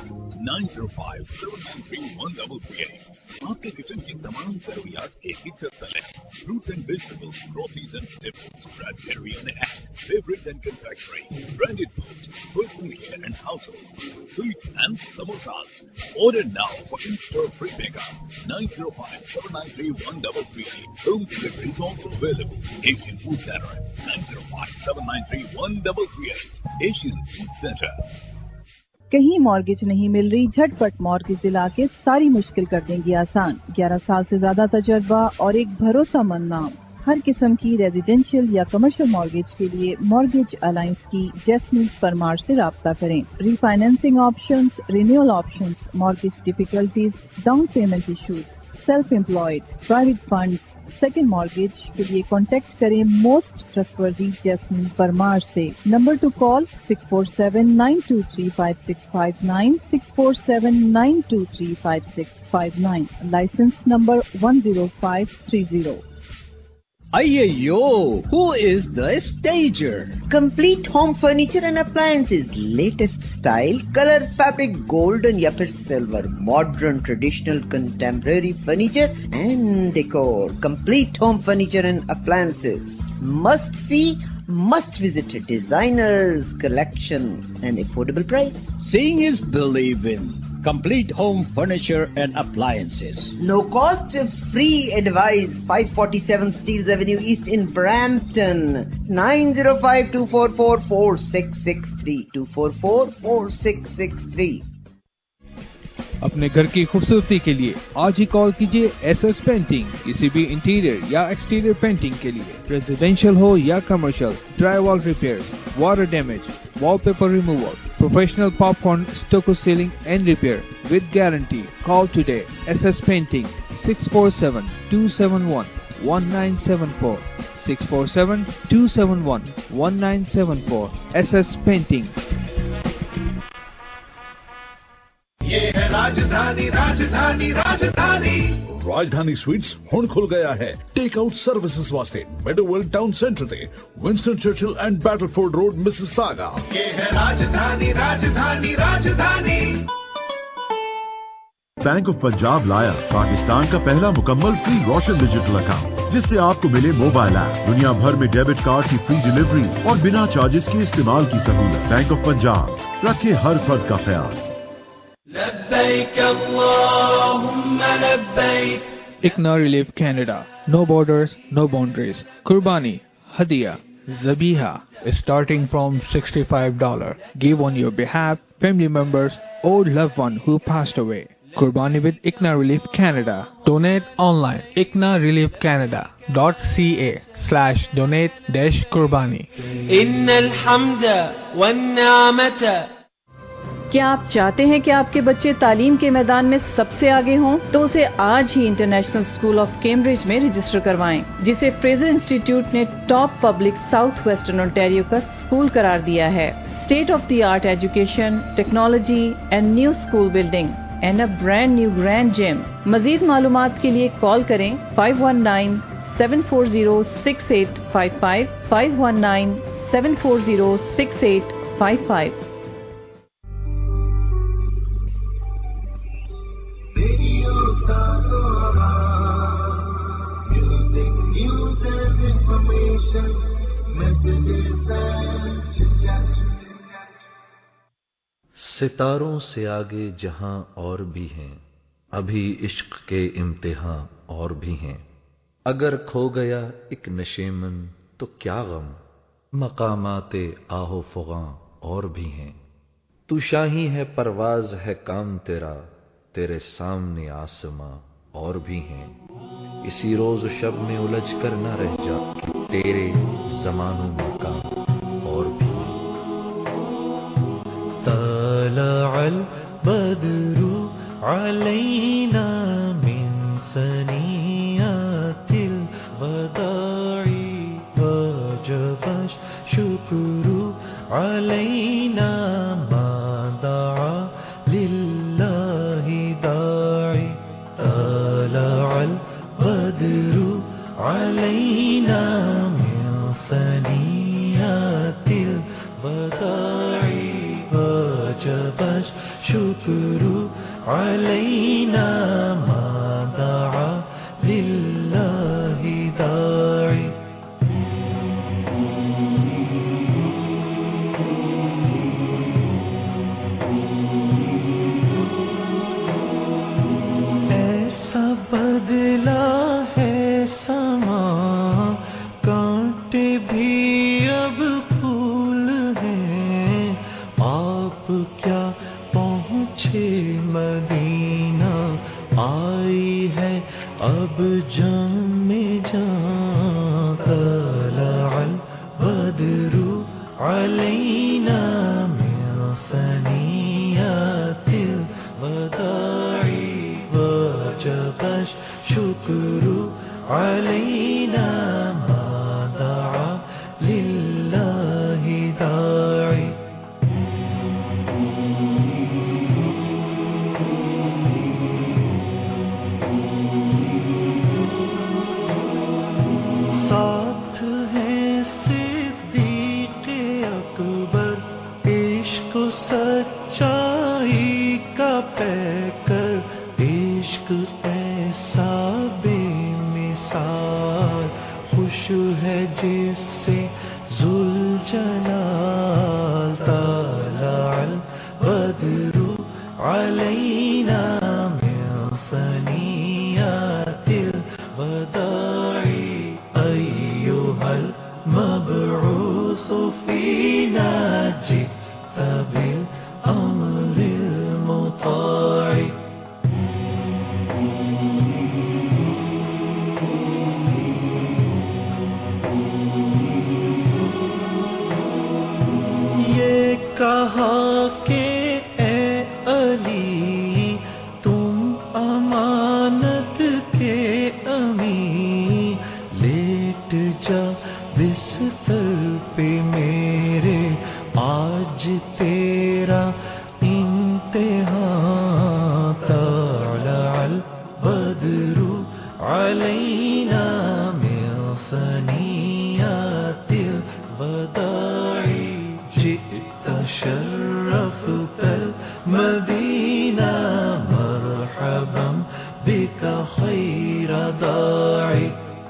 905-793-1338. آپ کے کچن کی تمام ضروریات ایک ہی چھت تلے. Fruits and vegetables, groceries and staples, bread, dairy and egg, beverages and confectionery, branded foods, personal care and household, sweets and samosas. Order now for in-store free pickup. 905-793-1338. Home delivery is also available. Asian Food Center 905-793-1338. Asian Food Center. کہیں mortgage نہیں مل رہی؟ جھٹ پٹ mortgage دلا کے ساری مشکل کر دیں گی آسان. 11 سال سے زیادہ تجربہ اور ایک بھروسہ مند نام. ہر قسم کی ریزیڈینشیل یا کمرشل مارگیج کے لیے مارگیج الائنس کی جیسمین پرمار سے رابطہ کریں. Refinancing options, renewal options, mortgage difficulties, down payment issues, self employed, private fund, second mortgage کے لیے کانٹیکٹ کریں موسٹ ٹرسٹورتھی جیسمین پرمار سے. Number to call 647-923-5659 647-923-5659. Licence number 10530. Ayyo, who is the stager? Complete home furniture and appliances, latest style, color, fabric, gold and ya phir silver, modern, traditional, contemporary furniture and decor. Complete home furniture and appliances. Must see, must visit designers collection and affordable price. Seeing is believing. Complete home furniture and appliances. No cost, free advice. 547 Steeles Avenue East in Brampton. 905-244-4663. 244-4663. اپنے گھر کی خوبصورتی کے لیے آج ہی کال کیجیے SS painting. کسی بھی انٹیریئر یا ایکسٹیریئر پینٹنگ کے لیے، ریزیڈینشیل ہو یا commercial, drywall repair, water damage, wallpaper removal, professional popcorn stucco ceiling and repair with guarantee. Call today. SS painting 647-271-1974 647-271-1974. SS painting. یہ ہے راجدھانی راجدھانی راجدھانی. راجدھانی سویٹس ہن کھل گیا ہے ٹیک آؤٹ سروسز واسطے میڈویل ٹاؤن سینٹر تے Winston Churchill and Battleford road Mississauga. یہ ہے راجدھانی راجدھانی راجدھانی. بینک آف پنجاب لایا پاکستان کا پہلا مکمل فری روشن ڈیجیٹل اکاؤنٹ، جس سے آپ کو ملے موبائل ایپ، دنیا بھر میں ڈیبٹ کارڈ کی فری ڈیلیوری اور بنا چارجز کے استعمال کی سہولت. بینک آف پنجاب، رکھے ہر فرد کا خیال. لبیک اللہم لبیک. ICNA relief Canada. No borders, no boundaries. قربانی، ہدیہ، zabiha starting from $65. Give on your behalf, family members or loved one who passed away. Qurbani with Ikna Relief Canada. Donate online. iknareliefcanada.ca/donate-qurbani. ان الحمد والنعمت. کیا آپ چاہتے ہیں کہ آپ کے بچے تعلیم کے میدان میں سب سے آگے ہوں؟ تو اسے آج ہی انٹرنیشنل اسکول آف کیمبرج میں رجسٹر کروائیں، جسے فریزر انسٹیٹیوٹ نے top public south western Ontario کا اسکول قرار دیا ہے. State of the art education, technology and new school building and a brand new grand gym. مزید معلومات کے لیے کال کریں 519-740-6855 519-740-6855. ستاروں سے آگے جہاں اور بھی ہیں، ابھی عشق کے امتحان اور بھی ہیں. اگر کھو گیا ایک نشیمن تو کیا غم، مقامات آہو فغاں اور بھی ہیں. تو شاہی ہے پرواز ہے کام تیرا، تیرے سامنے آسماں اور بھی ہیں. اسی روز و شب میں الجھ کر نہ رہ جا کہ تیرے زمان و مکان اور بھی. طلع البدر علینا من ثنیات الوداع وجب الشکر علینا ما دعا للہ داعی. طلع البدر علینا من ثنیات الوداع وجب الشکر علینا ما دعا للہ داعی. ایسا بدلا ہے سما کانٹے بھی اب پھول ہیں. آپ کیا پہنچے مدینہ آئی ہے اب جان میں جان. طلع البدر علینا من ثنیات الوداع وجب الشکر علینا ما دعا للہ داعی. ساتھ ہیں صدیق اکبر عشق و سچائی کا پیکر. عشق ایسا بے مثال خوش ہے جس سے ذوالجلال. طلع البدر علینا من ثنیات الوداع ایھا المبعوث فینا جئت بالامر المطاع. یہ کہا کہ اے علی تم امانت کے امین. لیٹ جا بستر پہ میرے آج تیرا امتحان. طلع البدر علینا من ثنیات الوداع جئت شرفت المدینہ مرحبا بک خیر داعی.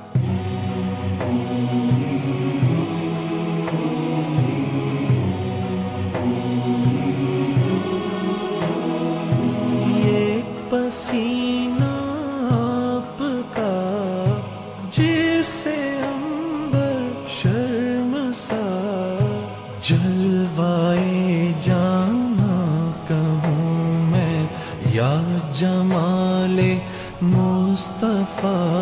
یہ پسینہ آپ کا جسے عنبر شرمسار جلوائے جانا کہوں میں یا جمال مصطفیٰ.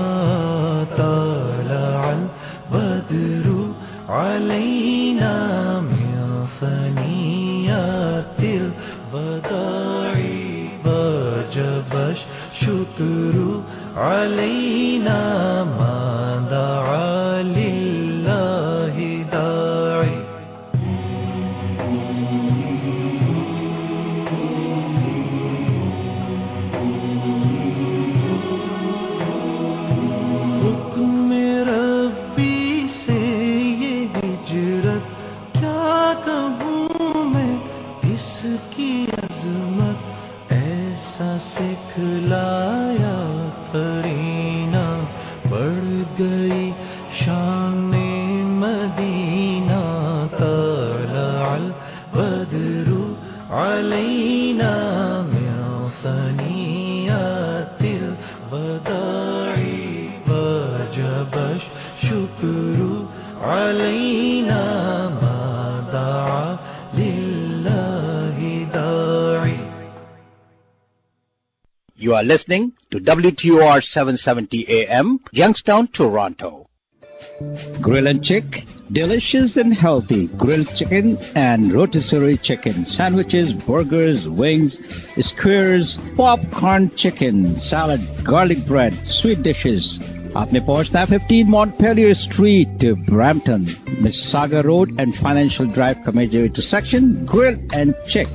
طلع البدر علینا من ثنیات الوداع وجب الشکر علینا ما دعا للہ داعی. حکم ربی سے یہ ہجرت کیا کہوں میں اس کی عظمت. ایسا سکھلایا قرینہ بڑھ گئی شان مدینہ. طلع البدر علینا من ثنیات الوداع وجب الشکر علینا ما دعا للہ داعی. You are listening to WTOR 770 AM, Youngstown, Toronto. Grill and Chick, delicious and healthy grilled chicken and rotisserie chicken, sandwiches, burgers, wings, skewers, popcorn chicken, salad, garlic bread, sweet dishes. आपने पहुंचना है 15 Montpelier Street, Brampton, Mississauga Road and Financial Drive का major intersection. Grill and Chick,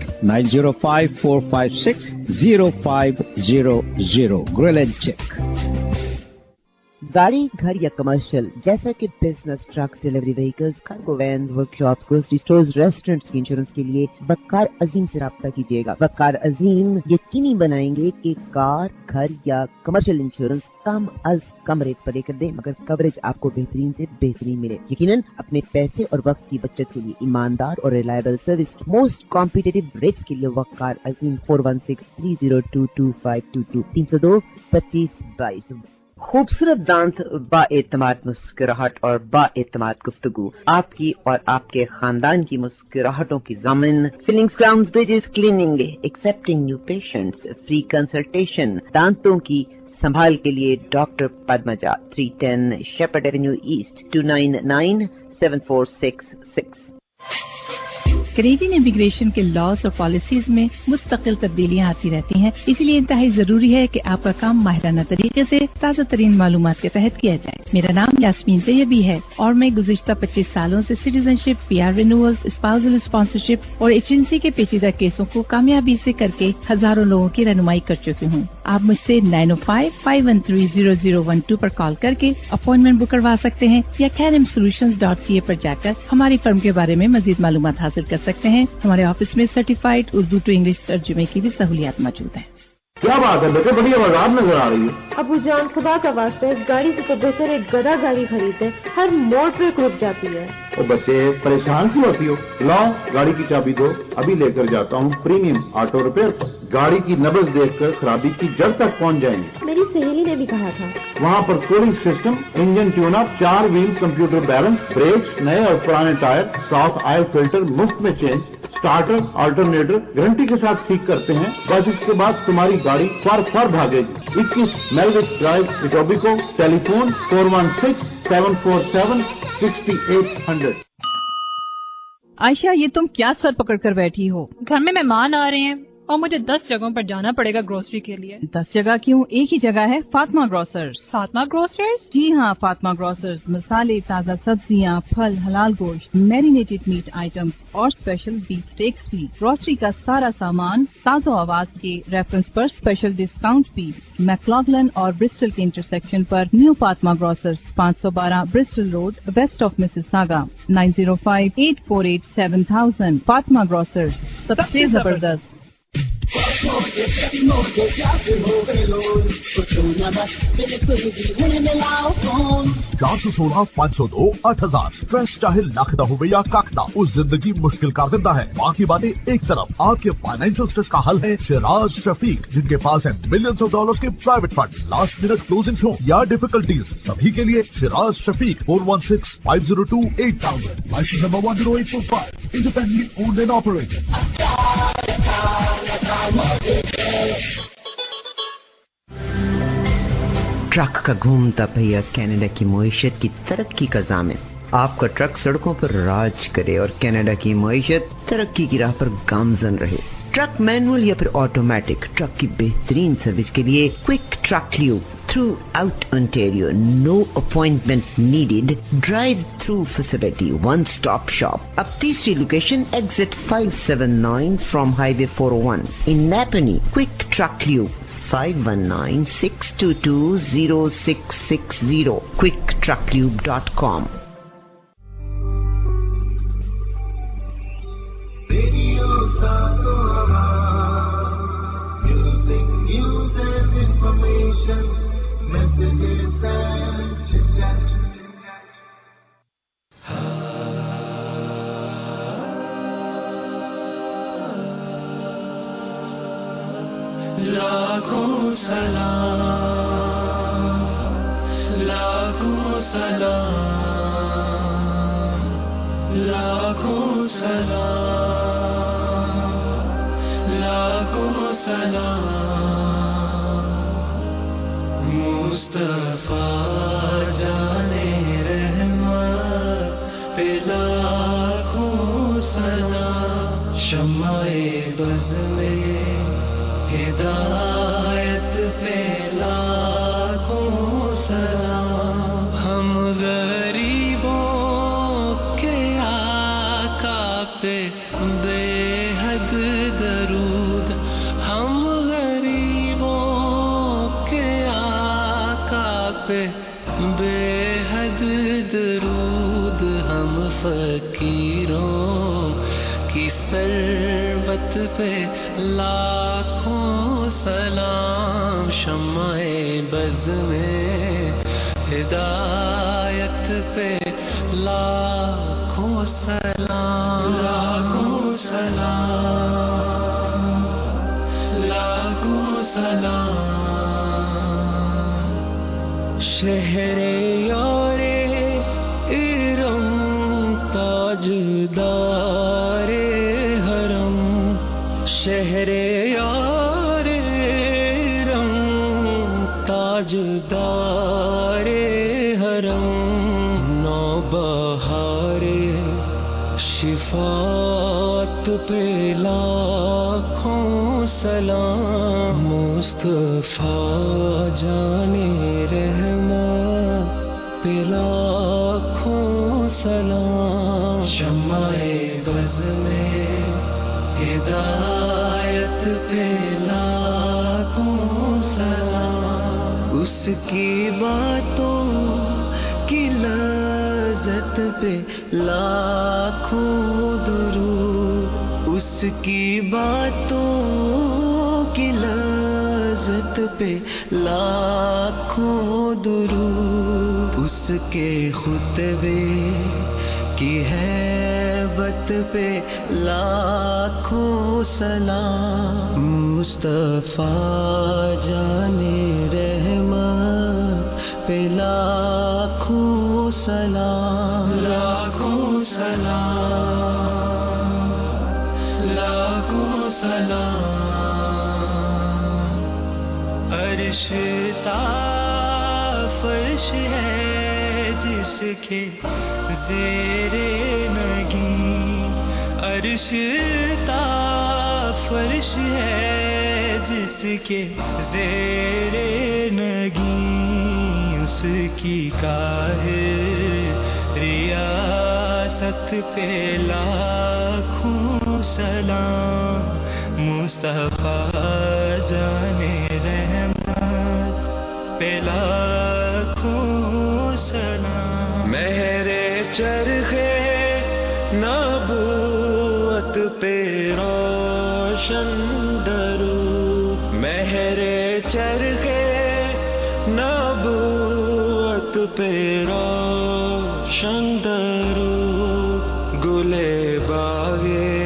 905-456-0500. Grill and Chick. गाड़ी, घर या commercial जैसा कि business, trucks, delivery vehicles, cargo vans, workshops, grocery stores, restaurants की इंश्योरेंस के लिए वक़ार अजीम से राब्ता कीजिएगा। वक़ार अजीम यकीनी बनाएंगे कि कार, घर या कमर्शियल इंश्योरेंस कम अज कम रेट पर लेकर दें, मगर कवरेज आपको बेहतरीन से बेहतरीन मिले। यकीनन अपने पैसे और वक्त की बचत के लिए ईमानदार और reliable service, most competitive rates के लिए वक़ार अजीम 416-302-2522 302-2522। खूबसूरत दांत, बाएतमाद मुस्कुराहट और बाएतमाद गुफ्तगू, आपकी और आपके खानदान की मुस्कुराहटों की ज़मीन। Fillings, crowns, bridges, cleaning, accepting new patients, free consultation, दांतों की संभाल के लिए doctor Padmaja, 310 Sheppard avenue east, 29974666। Canadian immigration के लॉज और पॉलिसीज में मुस्तकिल तब्दीलियां आती रहती हैं, इसलिए इंतहाई जरूरी है कि आपका काम माहिराना तरीके से ताज़ा तरीन मालूमात के तहत किया जाए। मेरा नाम यास्मीन तैयबी है और मैं गुज़िश्ता 25 सालों से citizenship, PR renewals, spousal sponsorship और एजेंसी के पेचीदा केसों को कामयाबी से करके हजारों लोगों की रहनुमाई कर चुकी हूँ। आप मुझसे 905-513-0012 पर कॉल करके अपॉइंटमेंट बुक करवा सकते हैं या canimsolutions.ca पर जाकर हमारी फर्म के बारे में मजीद मालूमात हासिल कर सकते हैं। हमारे ऑफिस में सर्टिफाइड उर्दू टू इंग्लिश तर्जुमे की भी सहूलियात मौजूद है। क्या बात है बेटे, बड़ी आवाज़ नजर आ रही है। अबू जान, खुदा का वास्ता इस गाड़ी से तो बेहतर एक गधा गाड़ी खरीदे, हर मोड़ पे रुक जाती है। ओ बच्चे, परेशान क्यों होती हो? लाओ गाड़ी की चाबी दो, अभी लेकर जाता हूँ प्रीमियम ऑटो रिपेयर पर। गाड़ी की नब्ज देखकर खराबी की जड़ तक पहुँच जाएंगे। मेरी सहेली ने भी कहा था। वहाँ पर cooling system, engine tune up, 4 wheel computer balance, brakes, नए और पुराने टायर, साउथ ऑयल फिल्टर मुफ्त में चेंज, स्टार्टर, अल्टरनेटर गारंटी के साथ ठीक करते हैं। बस इसके बाद तुम्हारी गाड़ी फर भागेगी। 21 मेलविच ड्राइव, इटोबिको। टेलीफोन 416-747-6800। आयशा, ये तुम क्या सर पकड़ कर बैठी हो? घर में मेहमान आ रहे हैं और मुझे 10 जगहों पर जाना पड़ेगा ग्रोसरी के लिए। 10 जगह क्यों? एक ही जगह है, फातिमा ग्रोसर्स। फातिमा ग्रोसर्स? जी हाँ, फातिमा ग्रोसर्स मसाले, ताज़ा सब्जियाँ, फल, हलाल गोश्त, मैरिनेटेड मीट आइटम्स और स्पेशल बीफ स्टेक्स भी। ग्रोसरी का सारा सामान साजो आवाज के रेफरेंस पर स्पेशल डिस्काउंट भी। मैक्लॉगलन और ब्रिस्टल के इंटरसेक्शन पर new Fatima grocers, 512 Bristol road, west of Mississauga, 905-848-7000। Fatima grocers, सबसे जबरदस्त। $416-502-8000 स्ट्रेस चाहे लखदा हो या काखदा, उस जिंदगी मुश्किल कर देता है। बाकी बातें एक तरफ, आपके फाइनेंशियल स्ट्रेस का हल है शिराज शफीक, जिनके पास है मिलियंस ऑफ डॉलर्स के private fund, last minute closing हो या डिफिकल्टीज, सभी के लिए Shiraz Shafiq. 416-502-8000, licence number 10845, independently owned and operated. Truck का घूमता पहिया कनाडा की मईशत की तरक्की का ज़ामिन। आपका ट्रक सड़कों पर राज करे और कनाडा की मईशत तरक्की की राह पर गामजन रहे। ट्रक मैनुअल या फिर ऑटोमेटिक, ट्रक की बेहतरीन सर्विस के लिए quick truck lube throughout Ontario. No appointment needed. Drive-through facility. One-stop shop. अब तीसरी location exit 579 from Highway 401 in Napanee. Quick Truck Lube 519-622-0660. QuickTruckLube.com. Radio music, news and information, messages and chit-chat. लाखों सलाम, लाखों सलाम, लाखों सलाम, लाखों सलाम। مصطفیٰ جانے رحمت پہ لاکھوں سلام شمع بز میں ہدایت پہ لاکھوں سلام ہم غریبوں کے آقا پہ بے حد درود ہم غریبوں کے آقا پہ بے حد درود ہم فقیروں کی ثروت پہ لاکھوں سلام شمع بز میں ہدایت پہ لاکھوں سلام لاکھوں سلام لاکھوں سلام شہر یار ارم تاجدار حرم شہر یار ارم تاجدار حرم نوبہار شفاعت پہ لاکھوں سلام مصطفیٰ جانے رحمت پہ لاکھوں سلام شمع بز میں ہدایت پہ لاکھوں سلام اس کی باتوں کی لذت پہ لاکھوں درود اس کی باتوں کی لذت پہ لاکھوں درود اس کے خطبے کی ہیبت پہ لاکھوں سلام مصطفیٰ جانے رحمت پہ لاکھوں سلام لاکھوں سلام لاکھوں سلام عرش تا فرش ہے جس کے زیر نگی عرش تا فرش ہے جس کے زیر نگی اس کی کاہر ریاست پہ لاکھوں سلام مصطفیٰ جانے رحمت پہ لاکھوں سلام مہر چرخ نبوت پہ روشن درود مہر چرخ نبوت پہ روشن درود گلے باغے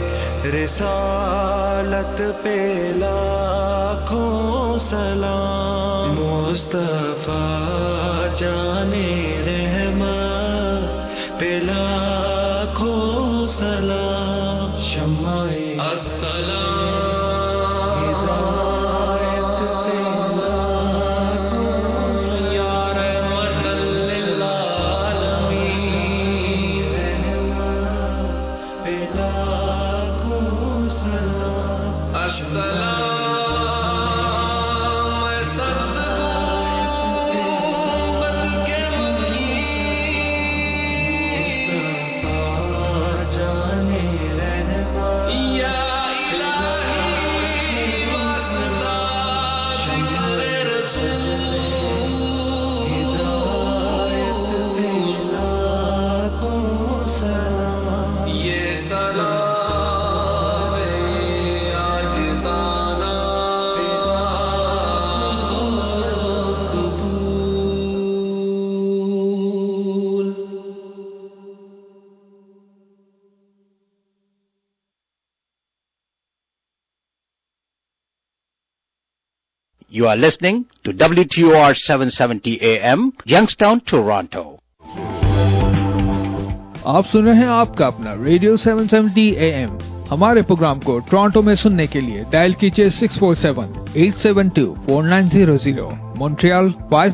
رسالت پہ لاکھوں سلام مصطفیٰ جانے رحمت پہ لاکھوں سلام شمع السلام You are listening to WTOR 770 AM, Youngstown, Toronto. آپ سن رہے ہیں آپ کا اپنا ریڈیو 770 AM हमारे प्रोग्राम को टोरंटो में सुनने के लिए डायल कीजिए 647-872-4900, मॉन्ट्रियल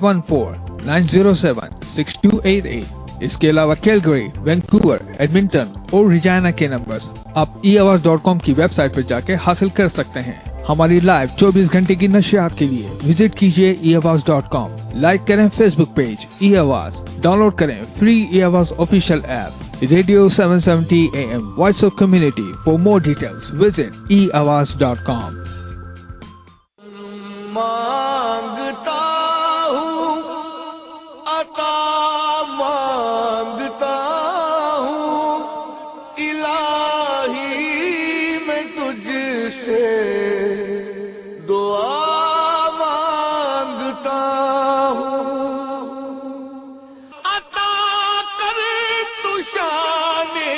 514-907-6288। इसके अलावा कैलगरी, वैंकूवर, एडमिंटन और रिजाना के नंबर्स आप eAwaaz.com की वेबसाइट पर जाके हासिल कर सकते हैं। हमारी लाइव 24 घंटे की नशियात के लिए विजिट कीजिए eAwaaz.com। लाइक करें फेसबुक पेज eAwaaz, डाउनलोड करें free eAwaaz official app radio 770 AM voice of community. For more details visit eAwaaz.com। मांगता हूँ अता मांगता हूँ इलाही मैं तुझसे दुआ मांगता हूँ। अता कर तू शाने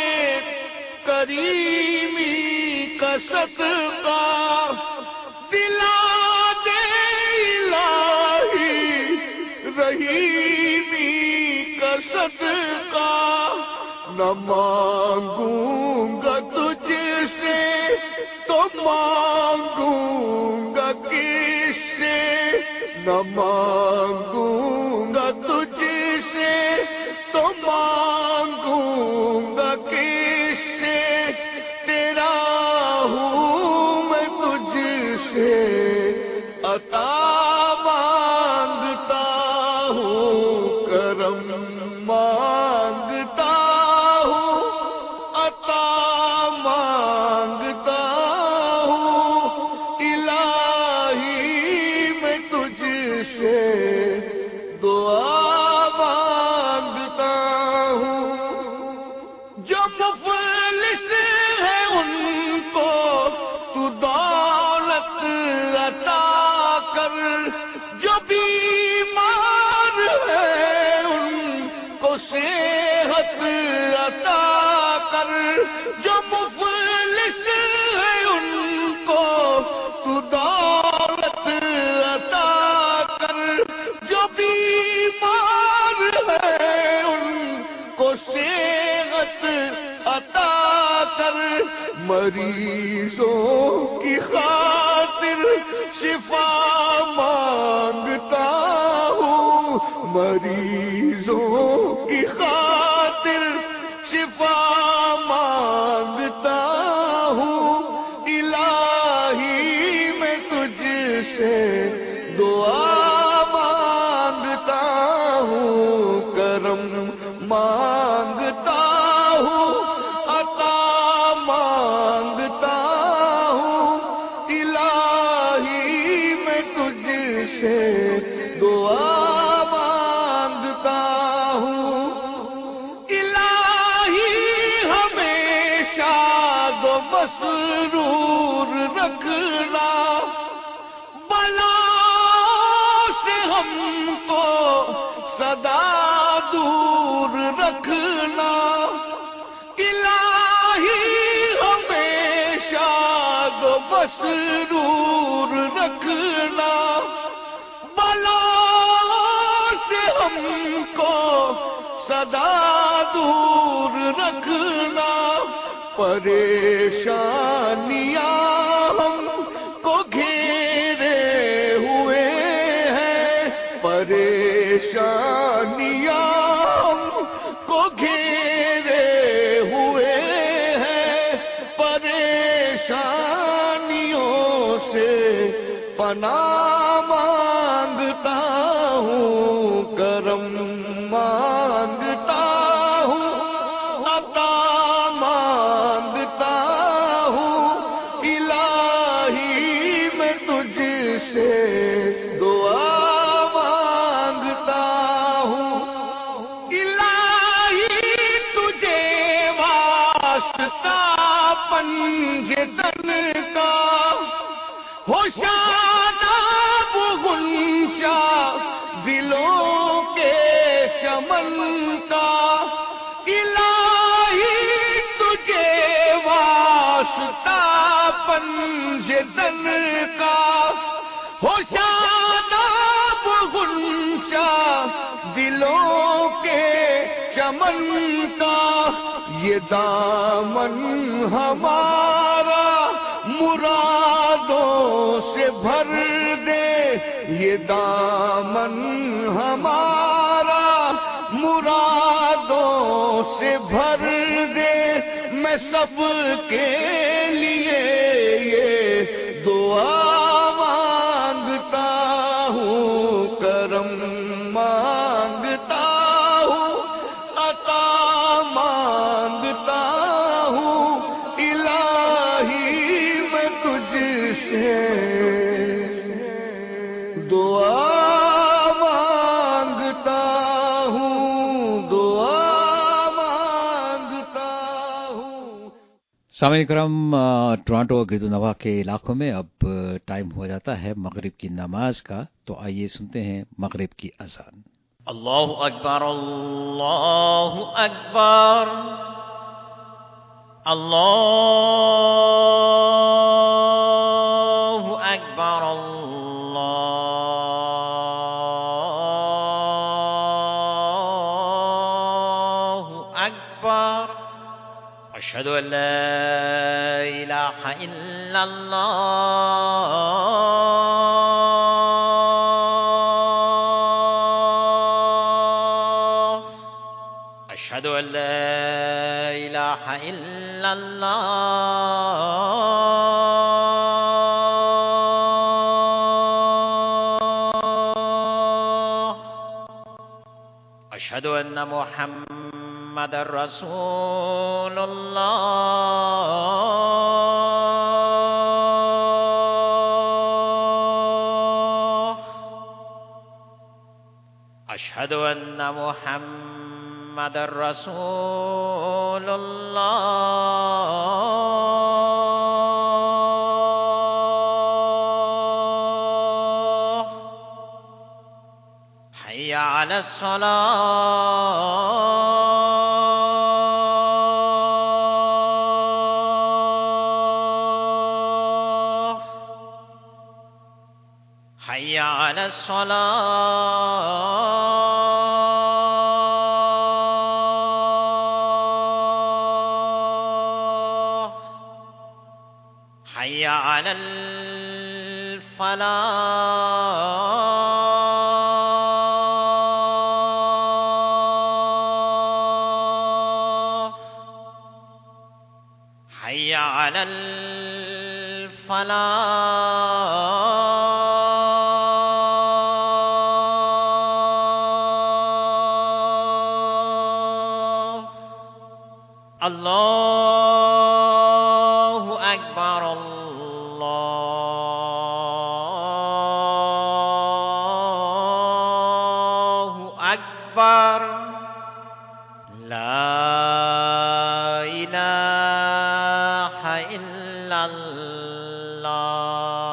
करीमी का सदका दिला दे इलाही रहीमी का सदका। न मांगूंगा तुझसे तो मांगूंगा किससे, न मांगूंगा तुझसे तो मांगूंगा किससे। तेरा हूँ मैं तुझसे अता मांगता हूँ, करम मांगता हूँ, अता मांगता हूँ इलाही मैं तुझसे दुआ मांगता हूँ। जो मुफलिस है उनको तू दौलत अता कर, जो बीमार है उनको सेहत अता कर। जो मुफलिस है उनको तू दौलत अता कर, जो बीमार है उनको सेहत अता कर। मरीजों की खातिर शिफा मांगता हूँ, मरीजों की खातिर शिफा मांगता हूँ इलाही मैं तुझसे दुआ मांगता हूँ। करम मांगता हूँ अता मांगता हूँ इलाही मैं तुझसे दुआ मांगता हूँ। इलाही हमेशा दो मसरूर रखना, बलाओं से हमको सदा दूर रखना। इलाही हमेशा दो मसरूर रखना, बलाओं से हमको सदा दूर रखना। परेशानियां हमको घेरे हुए हैं, परेशानियां हमको घेरे हुए हैं। परेशानियों से पनाह मांगता हूँ, करम मांगता हूँ, अता मांगता हूँ इलाही मैं तुझसे दुआ मांगता हूँ। इलाही तुझे वास्ता पंजतन का हो शादाब गुंचा दिलों के चमन का। इलाही तुझे वास्ता पंजतन का हो शादाब गुंचा दिलों के चमन का। یہ دامن ہمارا مرادوں سے بھر دے، یہ دامن ہمارا مرادوں سے بھر دے، میں سب کے لیے یہ دعا مانگتا ہوں، کرم مانگتا ہوں، عطا مانگتا ہوں، الہی میں تجھ سے دعا مانگتا ہوں، دعا مانگتا ہوں۔ سامعین کرام، ٹورانٹو اور گرد و نواح کے علاقوں میں اب ٹائم ہو جاتا ہے مغرب کی نماز کا، تو آئیے سنتے ہیں مغرب کی اذان۔ اللہ اکبر، اللہ اکبر، اللہ اکبر، اللہ اکبر، اشہد ان لا الہ الا اللہ، اشہد ان لا الہ الا اللہ، اشہد ان محمد رسول اللہ، اشہد ان محمد رسول اللہ، حی علی الصلاة، حی علی الصلاة، حی علی الفلاح، حی علی الفلاح، اللہ اکبر، اللہ اکبر، لا الہ الا اللہ۔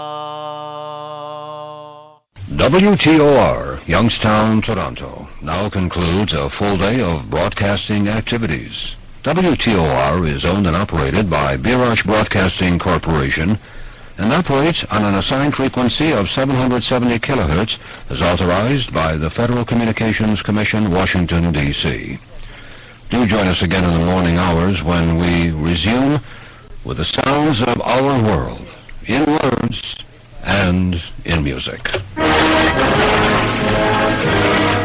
WTOR, Youngstown, Toronto, now concludes a full day of broadcasting activities. WTOR is owned and operated by Birash Broadcasting Corporation and operates on an assigned frequency of 770 kilohertz as authorized by the Federal Communications Commission, Washington, D.C. Do join us again in the morning hours when we resume with the sounds of our world, in words and in music.